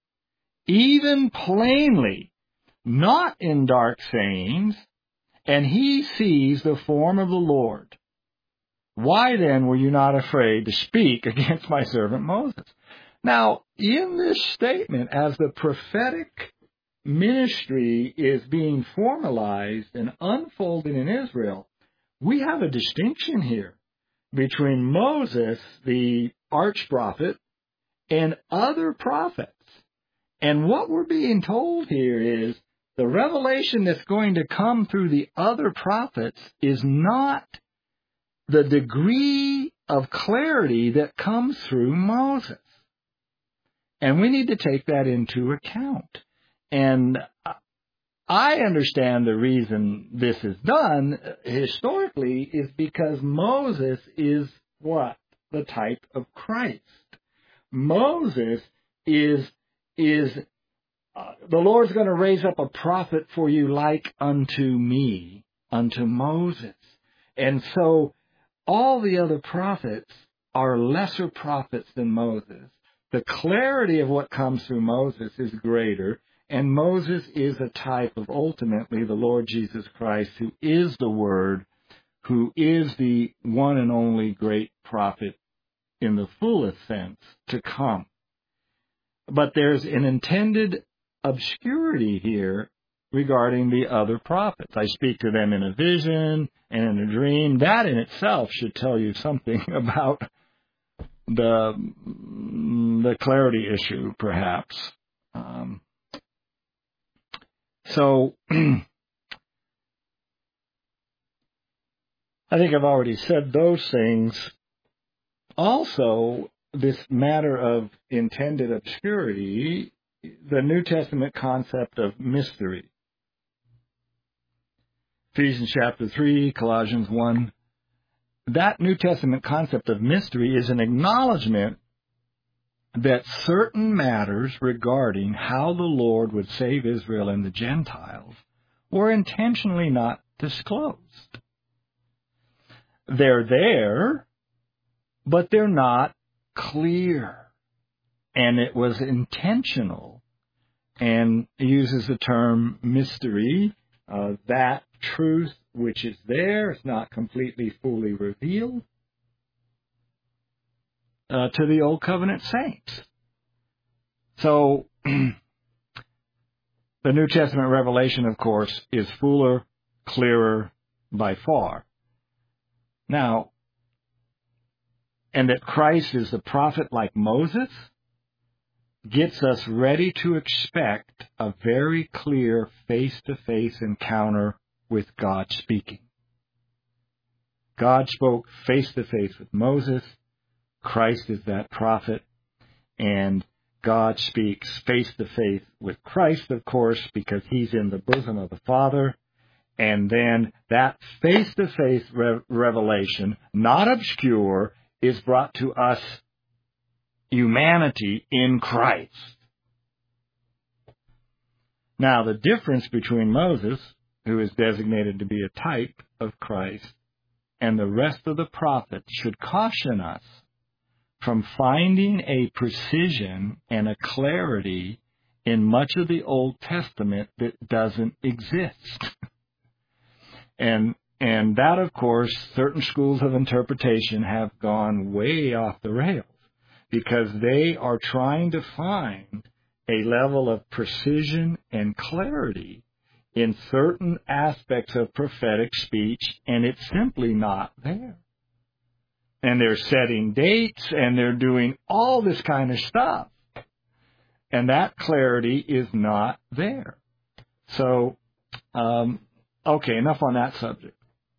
even plainly, not in dark sayings, and he sees the form of the Lord. Why then were you not afraid to speak against my servant Moses?" Now, in this statement, as the prophetic ministry is being formalized and unfolded in Israel, we have a distinction here between Moses, the arch-prophet, and other prophets. And what we're being told here is the revelation that's going to come through the other prophets is not the degree of clarity that comes through Moses. And we need to take that into account. And I understand the reason this is done historically is because Moses is what? The type of Christ. Moses is, is uh, the Lord's going to raise up a prophet for you like unto me, unto Moses. And so all the other prophets are lesser prophets than Moses. The clarity of what comes through Moses is greater, and Moses is a type of ultimately the Lord Jesus Christ, who is the Word, who is the one and only great prophet in the fullest sense to come. But there's an intended obscurity here regarding the other prophets. I speak to them in a vision and in a dream. That in itself should tell you something about the the clarity issue, perhaps. Um, so, I think I've already said those things. Also, this matter of intended obscurity, the New Testament concept of mystery. Ephesians chapter three, Colossians one. That New Testament concept of mystery is an acknowledgement that certain matters regarding how the Lord would save Israel and the Gentiles were intentionally not disclosed. They're there, but they're not clear. And it was intentional, and uses the term mystery, uh, that truth which is there is not completely fully revealed uh, to the Old Covenant saints. So, the New Testament revelation, of course, is fuller, clearer by far. Now, and that Christ is the prophet like Moses gets us ready to expect a very clear face-to-face encounter with God speaking. God spoke face-to-face with Moses. Christ is that prophet. And God speaks face-to-face with Christ, of course, because he's in the bosom of the Father. And then that face-to-face re- revelation, not obscure, is brought to us, humanity in Christ. Now, the difference between Moses, who is designated to be a type of Christ, and the rest of the prophets should caution us from finding a precision and a clarity in much of the Old Testament that doesn't exist. and and that, of course, certain schools of interpretation have gone way off the rails, because they are trying to find a level of precision and clarity in certain aspects of prophetic speech, and it's simply not there. And they're setting dates, and they're doing all this kind of stuff. And that clarity is not there. So, um, okay, enough on that subject.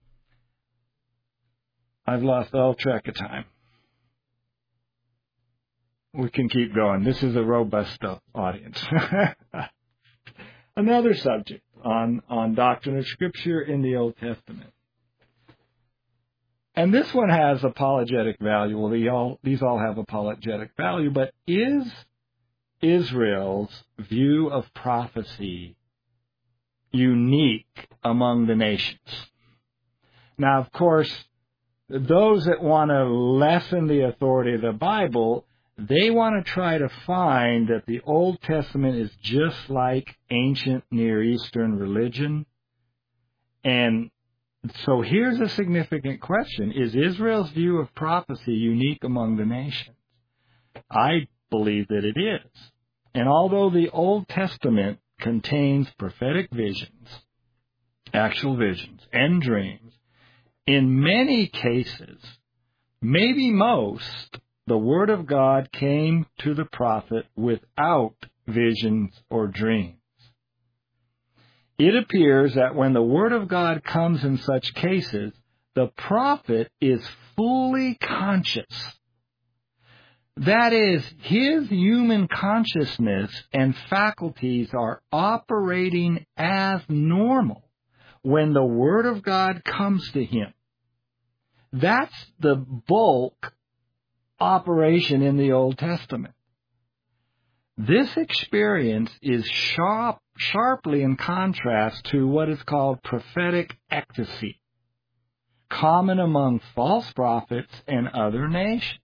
I've lost all track of time. We can keep going. This is a robust audience. Another subject on, on doctrine of Scripture in the Old Testament. And this one has apologetic value. Well, they all, these all have apologetic value, but is Israel's view of prophecy unique among the nations? Now, of course, those that want to lessen the authority of the Bible, they want to try to find that the Old Testament is just like ancient Near Eastern religion. And so here's a significant question. Is Israel's view of prophecy unique among the nations? I believe that it is. And although the Old Testament contains prophetic visions, actual visions, and dreams, in many cases, maybe most, the Word of God came to the prophet without visions or dreams. It appears that when the Word of God comes in such cases, the prophet is fully conscious. That is, his human consciousness and faculties are operating as normal when the Word of God comes to him. That's the bulk operation in the Old Testament. This experience is sharp, sharply in contrast to what is called prophetic ecstasy, common among false prophets and other nations.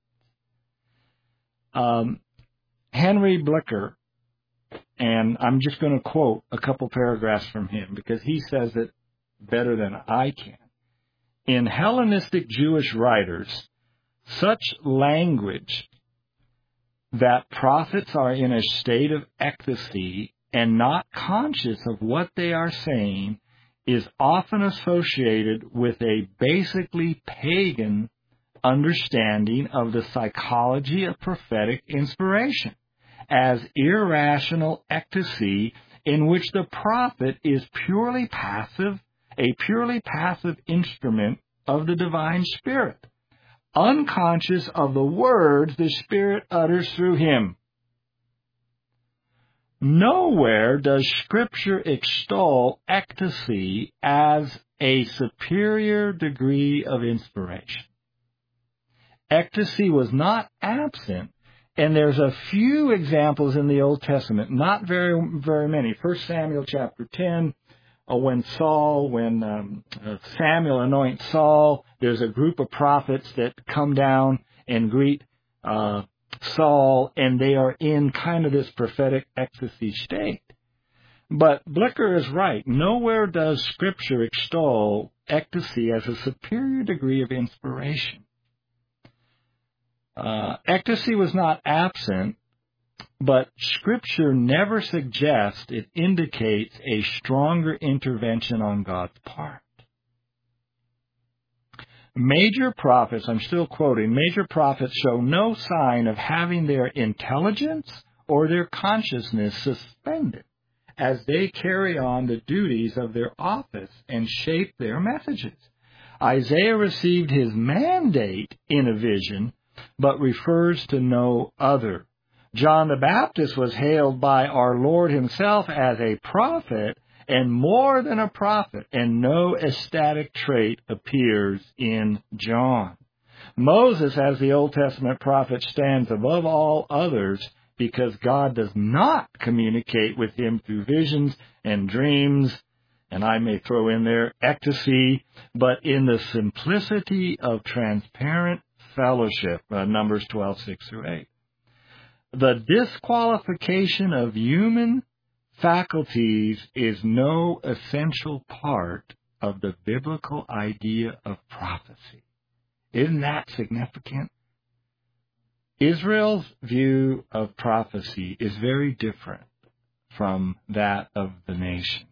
Um, Henry Blicker, and I'm just going to quote a couple paragraphs from him because he says it better than I can. In Hellenistic Jewish writers, such language that prophets are in a state of ecstasy and not conscious of what they are saying is often associated with a basically pagan understanding of the psychology of prophetic inspiration as irrational ecstasy in which the prophet is purely passive, a purely passive instrument of the divine Spirit, unconscious of the words the Spirit utters through him. Nowhere does Scripture extol ecstasy as a superior degree of inspiration. Ecstasy was not absent, and there's a few examples in the Old Testament, not very very many. First Samuel chapter ten, uh, when Saul, when um, uh, Samuel anoints Saul, there's a group of prophets that come down and greet uh, Saul, and they are in kind of this prophetic ecstasy state. But Blicker is right. Nowhere does Scripture extol ecstasy as a superior degree of inspiration. Uh, ecstasy was not absent, but Scripture never suggests it indicates a stronger intervention on God's part. Major prophets, I'm still quoting, major prophets show no sign of having their intelligence or their consciousness suspended as they carry on the duties of their office and shape their messages. Isaiah received his mandate in a vision, but refers to no other. John the Baptist was hailed by our Lord himself as a prophet, and more than a prophet, and no ecstatic trait appears in John. Moses, as the Old Testament prophet, stands above all others because God does not communicate with him through visions and dreams, and I may throw in there ecstasy, but in the simplicity of transparent fellowship, uh, Numbers twelve, six through eight. The disqualification of human faculties is no essential part of the biblical idea of prophecy. Isn't that significant? Israel's view of prophecy is very different from that of the nations.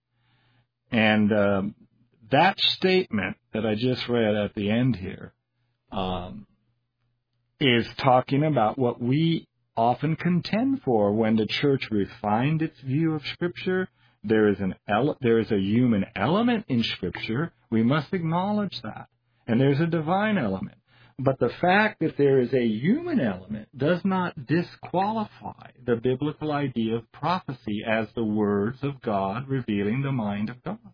And um, that statement that I just read at the end here um, is talking about what we often contend for when the church refined its view of Scripture. There is an ele- there is a human element in Scripture. We must acknowledge that. And there's a divine element. But the fact that there is a human element does not disqualify the biblical idea of prophecy as the words of God revealing the mind of God.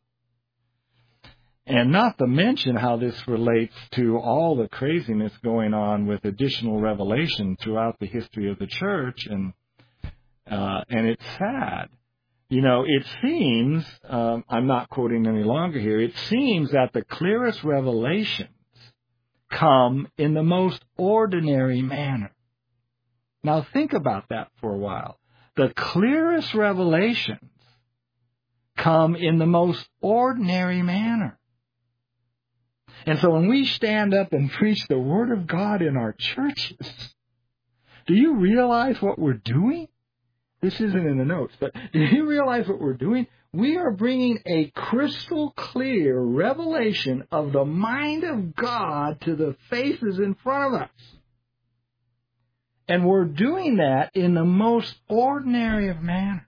And not to mention how this relates to all the craziness going on with additional revelation throughout the history of the church. And uh, and it's sad. You know, it seems, um, I'm not quoting any longer here, it seems that the clearest revelations come in the most ordinary manner. Now think about that for a while. The clearest revelations come in the most ordinary manner. And so when we stand up and preach the Word of God in our churches, do you realize what we're doing? This isn't in the notes, but do you realize what we're doing? We are bringing a crystal clear revelation of the mind of God to the faces in front of us. And we're doing that in the most ordinary of manners.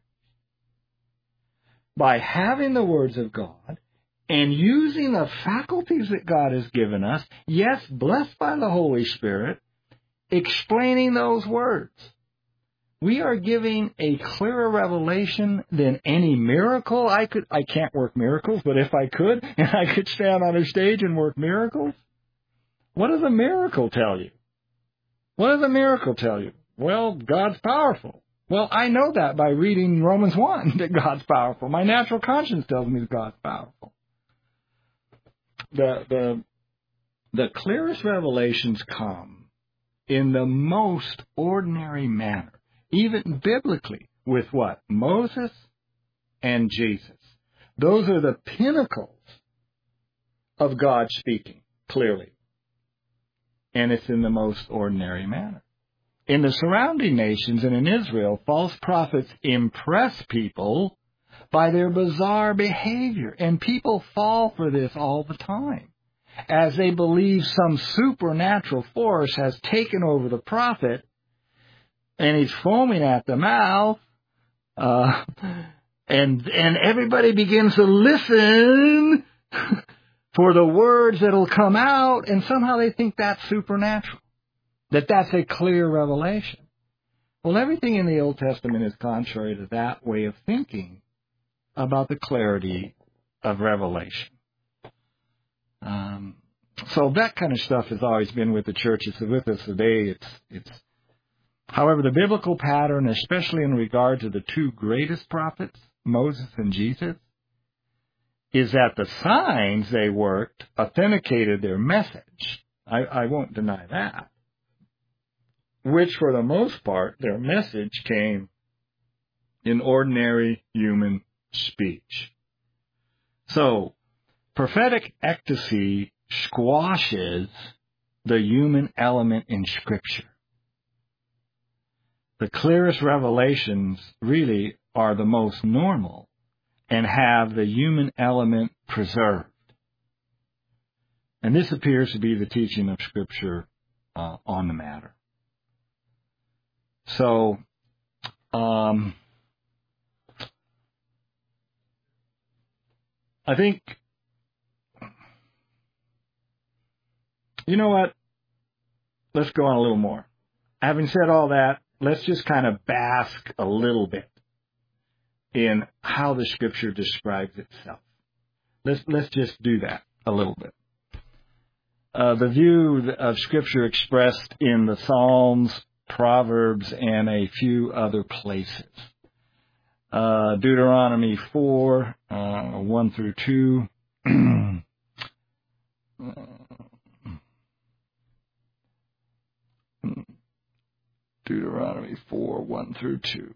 By having the words of God and using the faculties that God has given us, yes, blessed by the Holy Spirit, explaining those words. We are giving a clearer revelation than any miracle. I could, I can't work miracles, but if I could, and I could stand on a stage and work miracles, what does a miracle tell you? What does a miracle tell you? Well, God's powerful. Well, I know that by reading Romans one, that God's powerful. My natural conscience tells me that God's powerful. The, the, the clearest revelations come in the most ordinary manner. Even biblically, with what? Moses and Jesus. Those are the pinnacles of God speaking clearly. And it's in the most ordinary manner. in the surrounding nations and in Israel, false prophets impress people by their bizarre behavior. And people fall for this all the time, as they believe some supernatural force has taken over the prophet, and he's foaming at the mouth, uh, and and everybody begins to listen for the words that'll come out, and somehow they think that's supernatural, that that's a clear revelation. Well, everything in the Old Testament is contrary to that way of thinking about the clarity of revelation. Um, so that kind of stuff has always been with the church. It's with us today. It's, it's, however, the biblical pattern, especially in regard to the two greatest prophets, Moses and Jesus, is that the signs they worked authenticated their message. I, I won't deny that. Which, for the most part, their message came in ordinary human speech. So, prophetic ecstasy squashes the human element in Scripture. The clearest revelations really are the most normal and have the human element preserved. And this appears to be the teaching of Scripture uh, on the matter. So, um, I think, you know what? Let's go on a little more. Having said all that, let's just kind of bask a little bit in how the Scripture describes itself. Let's let's just do that a little bit. Uh, the view of Scripture expressed in the Psalms, Proverbs, and a few other places. Uh, Deuteronomy four, uh, one through two. Deuteronomy four, one through two.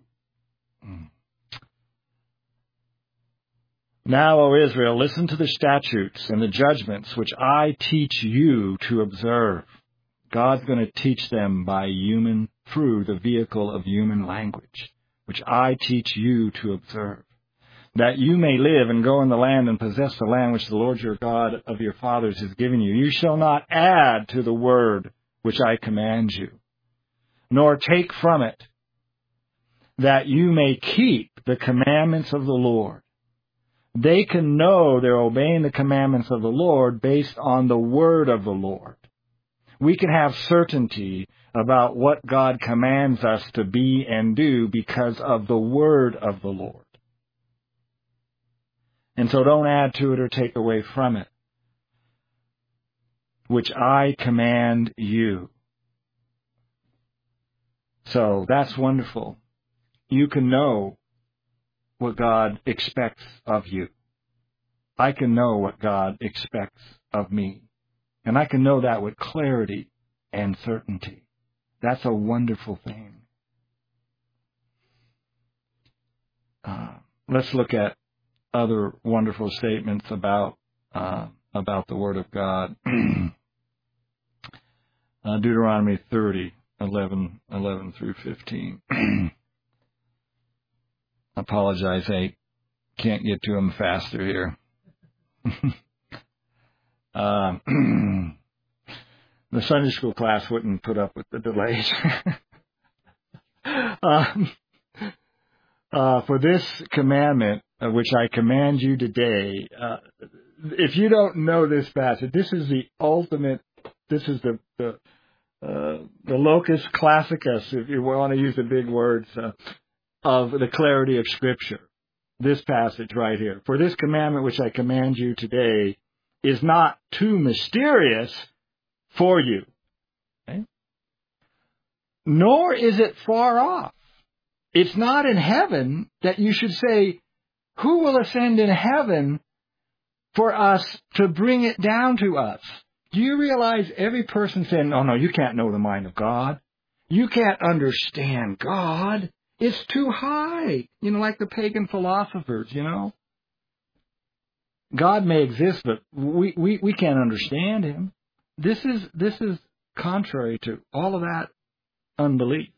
Now, O Israel, listen to the statutes and the judgments which I teach you to observe. God's going to teach them by human, through the vehicle of human language, which I teach you to observe, that you may live and go in the land and possess the land which the Lord your God of your fathers has given you. You shall not add to the word which I command you, nor take from it, that you may keep the commandments of the Lord. They can know they're obeying the commandments of the Lord based on the word of the Lord. We can have certainty about what God commands us to be and do because of the word of the Lord. And so don't add to it or take away from it, which I command you. So that's wonderful. You can know what God expects of you. I can know what God expects of me. And I can know that with clarity and certainty. That's a wonderful thing. Uh, let's look at other wonderful statements about uh, about the Word of God. uh, Deuteronomy thirty, eleven, eleven through fifteen. I apologize, I can't get to them faster here. uh, the Sunday school class wouldn't put up with the delays. um, uh, for this commandment, uh, which I command you today, uh, if you don't know this passage, this is the ultimate, this is the the, uh, the locus classicus, if you want to use the big words, uh, of the clarity of Scripture. This passage right here. For this commandment which I command you today is not too mysterious for you, okay? Nor is it far off. It's not in heaven that you should say, who will ascend in heaven for us to bring it down to us? Do you realize every person saying, oh no, you can't know the mind of God. You can't understand God. It's too high. You know, like the pagan philosophers, you know. God may exist, but we, we, we can't understand Him. This is, this is contrary to all of that unbelief.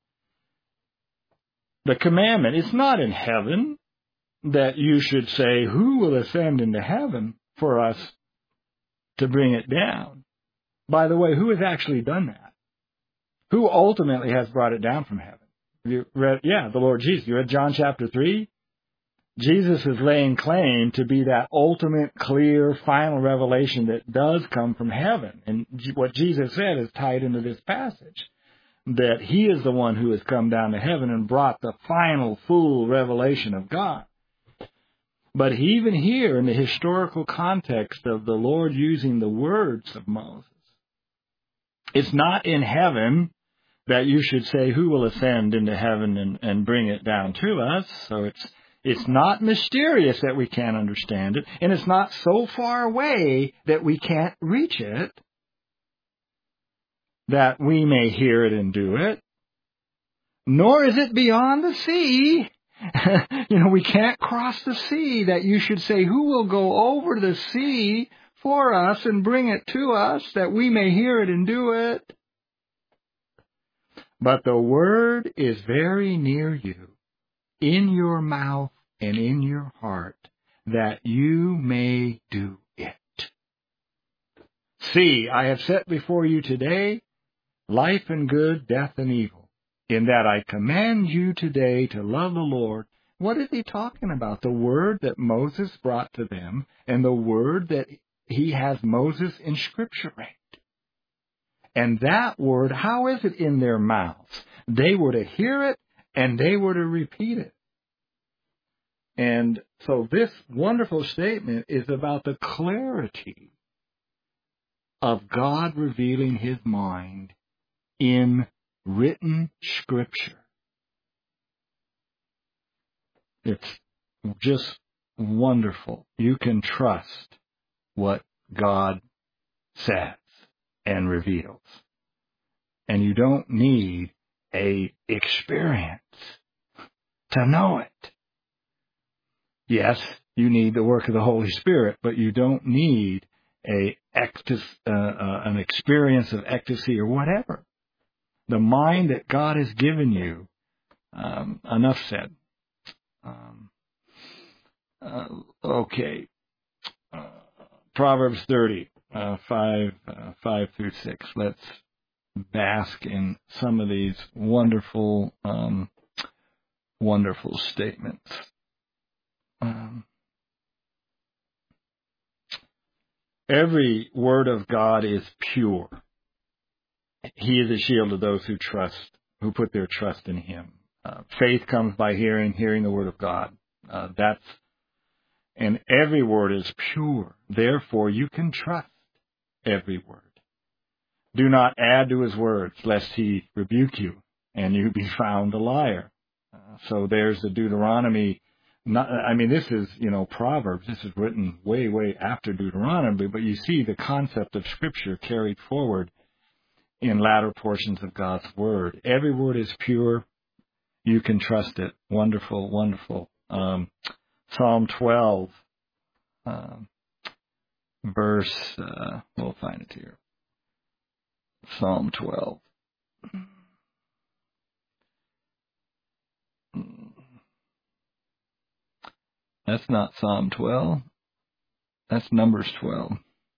The commandment, it's not in heaven that you should say, who will ascend into heaven for us to bring it down? By the way, who has actually done that? Who ultimately has brought it down from heaven? You read, yeah, the Lord Jesus. You read John chapter three? Jesus is laying claim to be that ultimate, clear, final revelation that does come from heaven. And what Jesus said is tied into this passage, that he is the one who has come down to heaven and brought the final, full revelation of God. But even here, in the historical context of the Lord using the words of Moses, it's not in heaven that you should say, who will ascend into heaven and, and bring it down to us? So it's it's not mysterious that we can't understand it, and it's not so far away that we can't reach it, that we may hear it and do it. Nor is it beyond the sea. You know, we can't cross the sea that you should say, who will go over the sea for us and bring it to us that we may hear it and do it? But the word is very near you, in your mouth and in your heart, that you may do it. See, I have set before you today life and good, death and evil, in that I command you today to love the Lord. What is he talking about? The word that Moses brought to them and the word that he has Moses inscripturate. And that word, how is it in their mouths? They were to hear it and they were to repeat it. And so this wonderful statement is about the clarity of God revealing his mind in written scripture. It's just wonderful. You can trust what God says and reveals. And you don't need a experience to know it. Yes, you need the work of the Holy Spirit, but you don't need a ectas, uh, uh, an experience of ecstasy or whatever. The mind that God has given you, um, enough said. Um, uh, okay. Uh, Proverbs thirty, uh, five, uh, five through six. Let's bask in some of these wonderful, um, wonderful statements. Um, every word of God is pure. He is a shield to those who trust, who put their trust in him. Uh, faith comes by hearing, hearing the word of God. Uh, that's, and every word is pure. Therefore, you can trust every word. Do not add to his words, lest he rebuke you and you be found a liar. Uh, so there's the Deuteronomy. Not, I mean, this is, you know, Proverbs. This is written way, way after Deuteronomy, but you see the concept of Scripture carried forward in latter portions of God's Word. Every word is pure. You can trust it. Wonderful, wonderful. Um, Psalm twelve, um, verse, uh, we'll find it here. Psalm twelve. That's not Psalm twelve. That's Numbers twelve.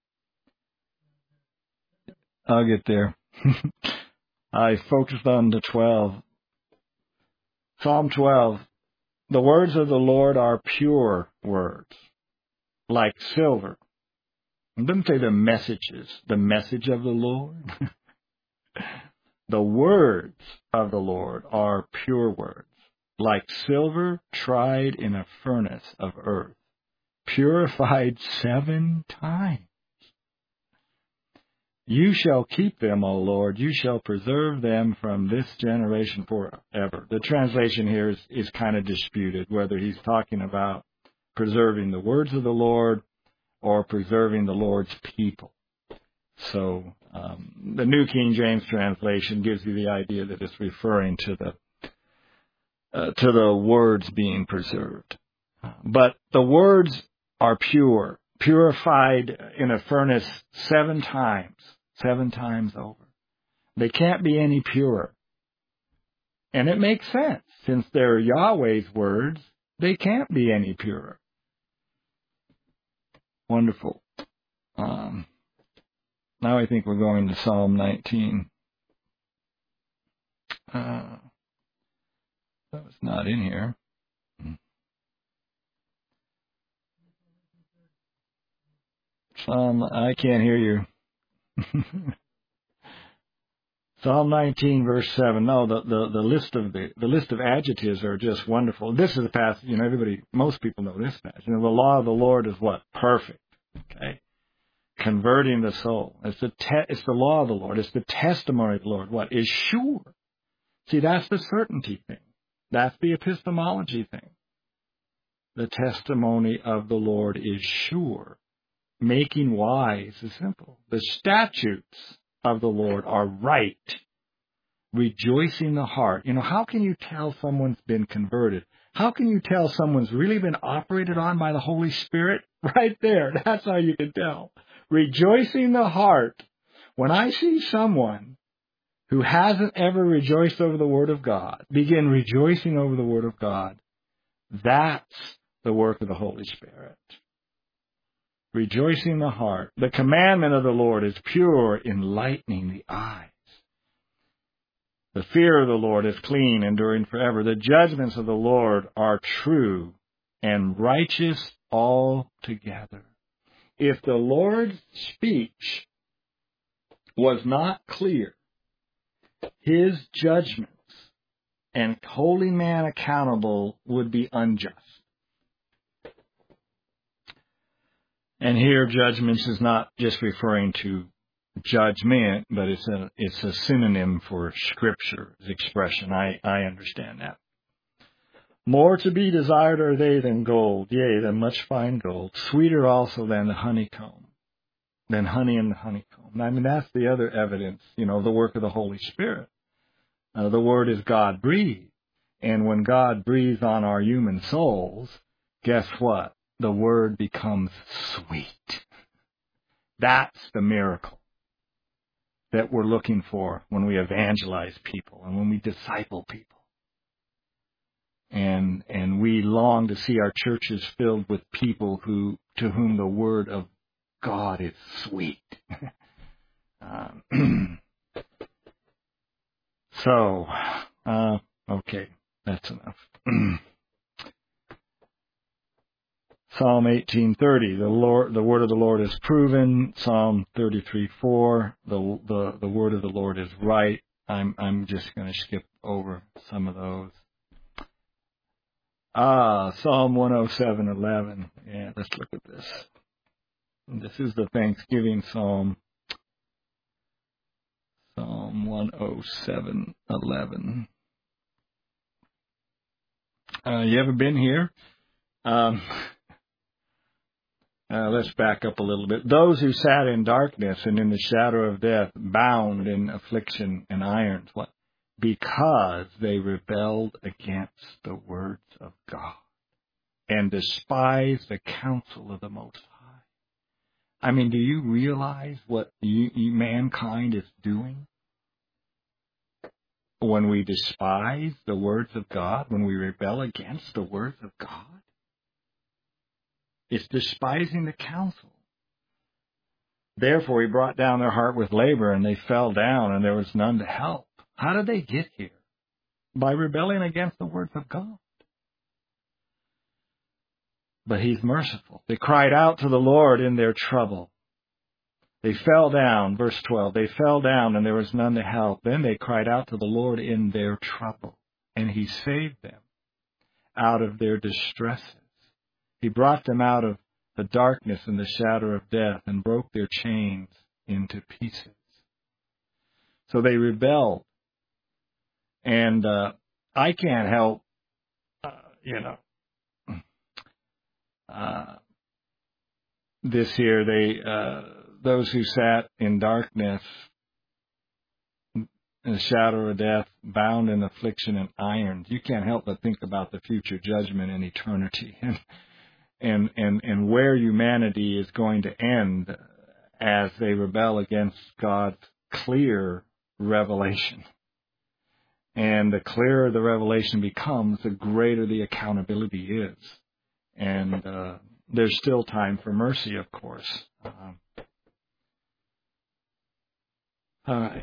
I'll get there. I focused on the twelve. Psalm twelve. The words of the Lord are pure words, like silver. It doesn't say the messages, the message of the Lord. The words of the Lord are pure words, like silver tried in a furnace of earth, purified seven times. You shall keep them, O Lord. You shall preserve them from this generation forever. The translation here is, is kind of disputed, whether he's talking about preserving the words of the Lord or preserving the Lord's people. So um, the New King James translation gives you the idea that it's referring to the uh, to the words being preserved. But the words are pure, purified in a furnace seven times. Seven times over. They can't be any purer. And it makes sense. Since they're Yahweh's words, they can't be any purer. Wonderful. Um, now I think we're going to Psalm nineteen. Uh, that was not in here. Psalm, I can't hear you. Psalm nineteen, verse seven. No, the, the, the list of the, the list of adjectives are just wonderful. This is a passage, you know, everybody, most people know this passage. You know, the law of the Lord is what? Perfect. Okay. Converting the soul. It's the te- it's the law of the Lord. It's the testimony of the Lord. What? Is sure. See, that's the certainty thing. That's the epistemology thing. The testimony of the Lord is sure. Making wise is simple. The statutes of the Lord are right. Rejoicing the heart. You know, how can you tell someone's been converted? How can you tell someone's really been operated on by the Holy Spirit? Right there. That's how you can tell. Rejoicing the heart. When I see someone who hasn't ever rejoiced over the Word of God begin rejoicing over the Word of God, that's the work of the Holy Spirit. Rejoicing the heart. The commandment of the Lord is pure, enlightening the eyes. The fear of the Lord is clean, enduring forever. The judgments of the Lord are true and righteous altogether. If the Lord's speech was not clear, His judgments and holding man accountable would be unjust. And here, judgments is not just referring to judgment, but it's a it's a synonym for Scripture's expression. I, I understand that. More to be desired are they than gold, yea, than much fine gold, sweeter also than the honeycomb, than honey in the honeycomb. I mean, that's the other evidence, you know, the work of the Holy Spirit. Uh, the Word is God-breathed. And when God breathes on our human souls, guess what? The Word becomes sweet. That's the miracle that we're looking for when we evangelize people and when we disciple people. And and we long to see our churches filled with people who to whom the Word of God is sweet. um, so, uh, okay, that's enough. Psalm eighteen thirty, the Lord, the word of the Lord is proven. Psalm thirty-three four, the the the word of the Lord is right. I'm I'm just going to skip over some of those. Ah, Psalm one oh seven eleven. Yeah, let's look at this. This is the Thanksgiving Psalm. Psalm one oh seven eleven. Uh, you ever been here? Um, uh, let's back up a little bit. Those who sat in darkness and in the shadow of death, bound in affliction and irons. What? Because they rebelled against the words of God and despised the counsel of the Most High. I mean, do you realize what you, you, mankind is doing? When we despise the words of God, when we rebel against the words of God, it's despising the counsel. Therefore, He brought down their heart with labor, and they fell down, and there was none to help. How did they get here? By rebelling against the words of God. But He's merciful. They cried out to the Lord in their trouble. They fell down, verse twelve, they fell down and there was none to help. Then they cried out to the Lord in their trouble, and He saved them out of their distresses. He brought them out of the darkness and the shadow of death and broke their chains into pieces. So they rebelled. And uh, I can't help, uh, you know, uh, this here, they... Uh, Those who sat in darkness, in the shadow of death, bound in affliction and irons. You can't help but think about the future judgment in eternity and and and, and where humanity is going to end as they rebel against God's clear revelation. And the clearer the revelation becomes, the greater the accountability is. And uh, there's still time for mercy, of course. Um, all right.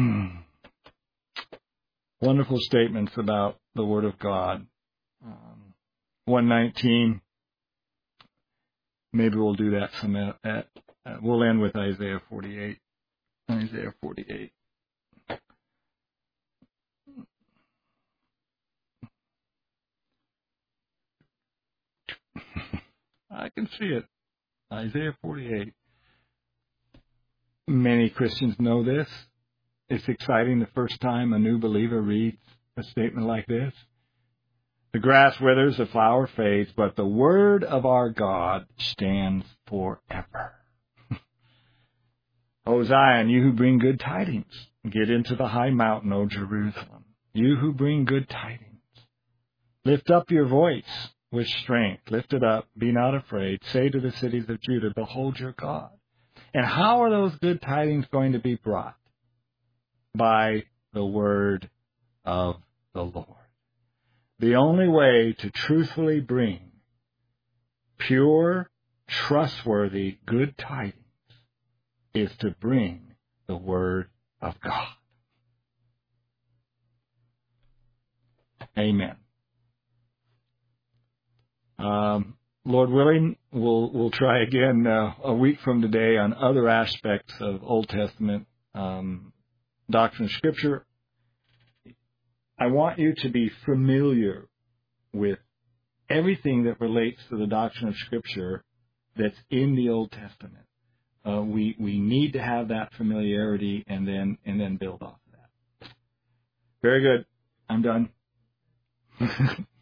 Wonderful statements about the Word of God. Um, one nineteen. Maybe we'll do that some at, at uh, we'll end with Isaiah forty-eight. Isaiah forty-eight. I can see it. Isaiah forty-eight. Many Christians know this. It's exciting the first time a new believer reads a statement like this. The grass withers, the flower fades, but the word of our God stands forever. O Zion, you who bring good tidings, get into the high mountain, O Jerusalem. You who bring good tidings, lift up your voice with strength. Lift it up. Be not afraid. Say to the cities of Judah, behold your God. And how are those good tidings going to be brought? By the word of the Lord. The only way to truthfully bring pure, trustworthy, good tidings is to bring the word of God. Amen. Um, Lord willing, we'll we'll try again uh, a week from today on other aspects of Old Testament um, doctrine of Scripture. I want you to be familiar with everything that relates to the doctrine of Scripture that's in the Old Testament. Uh, we we need to have that familiarity and then and then build off of that. Very good. I'm done.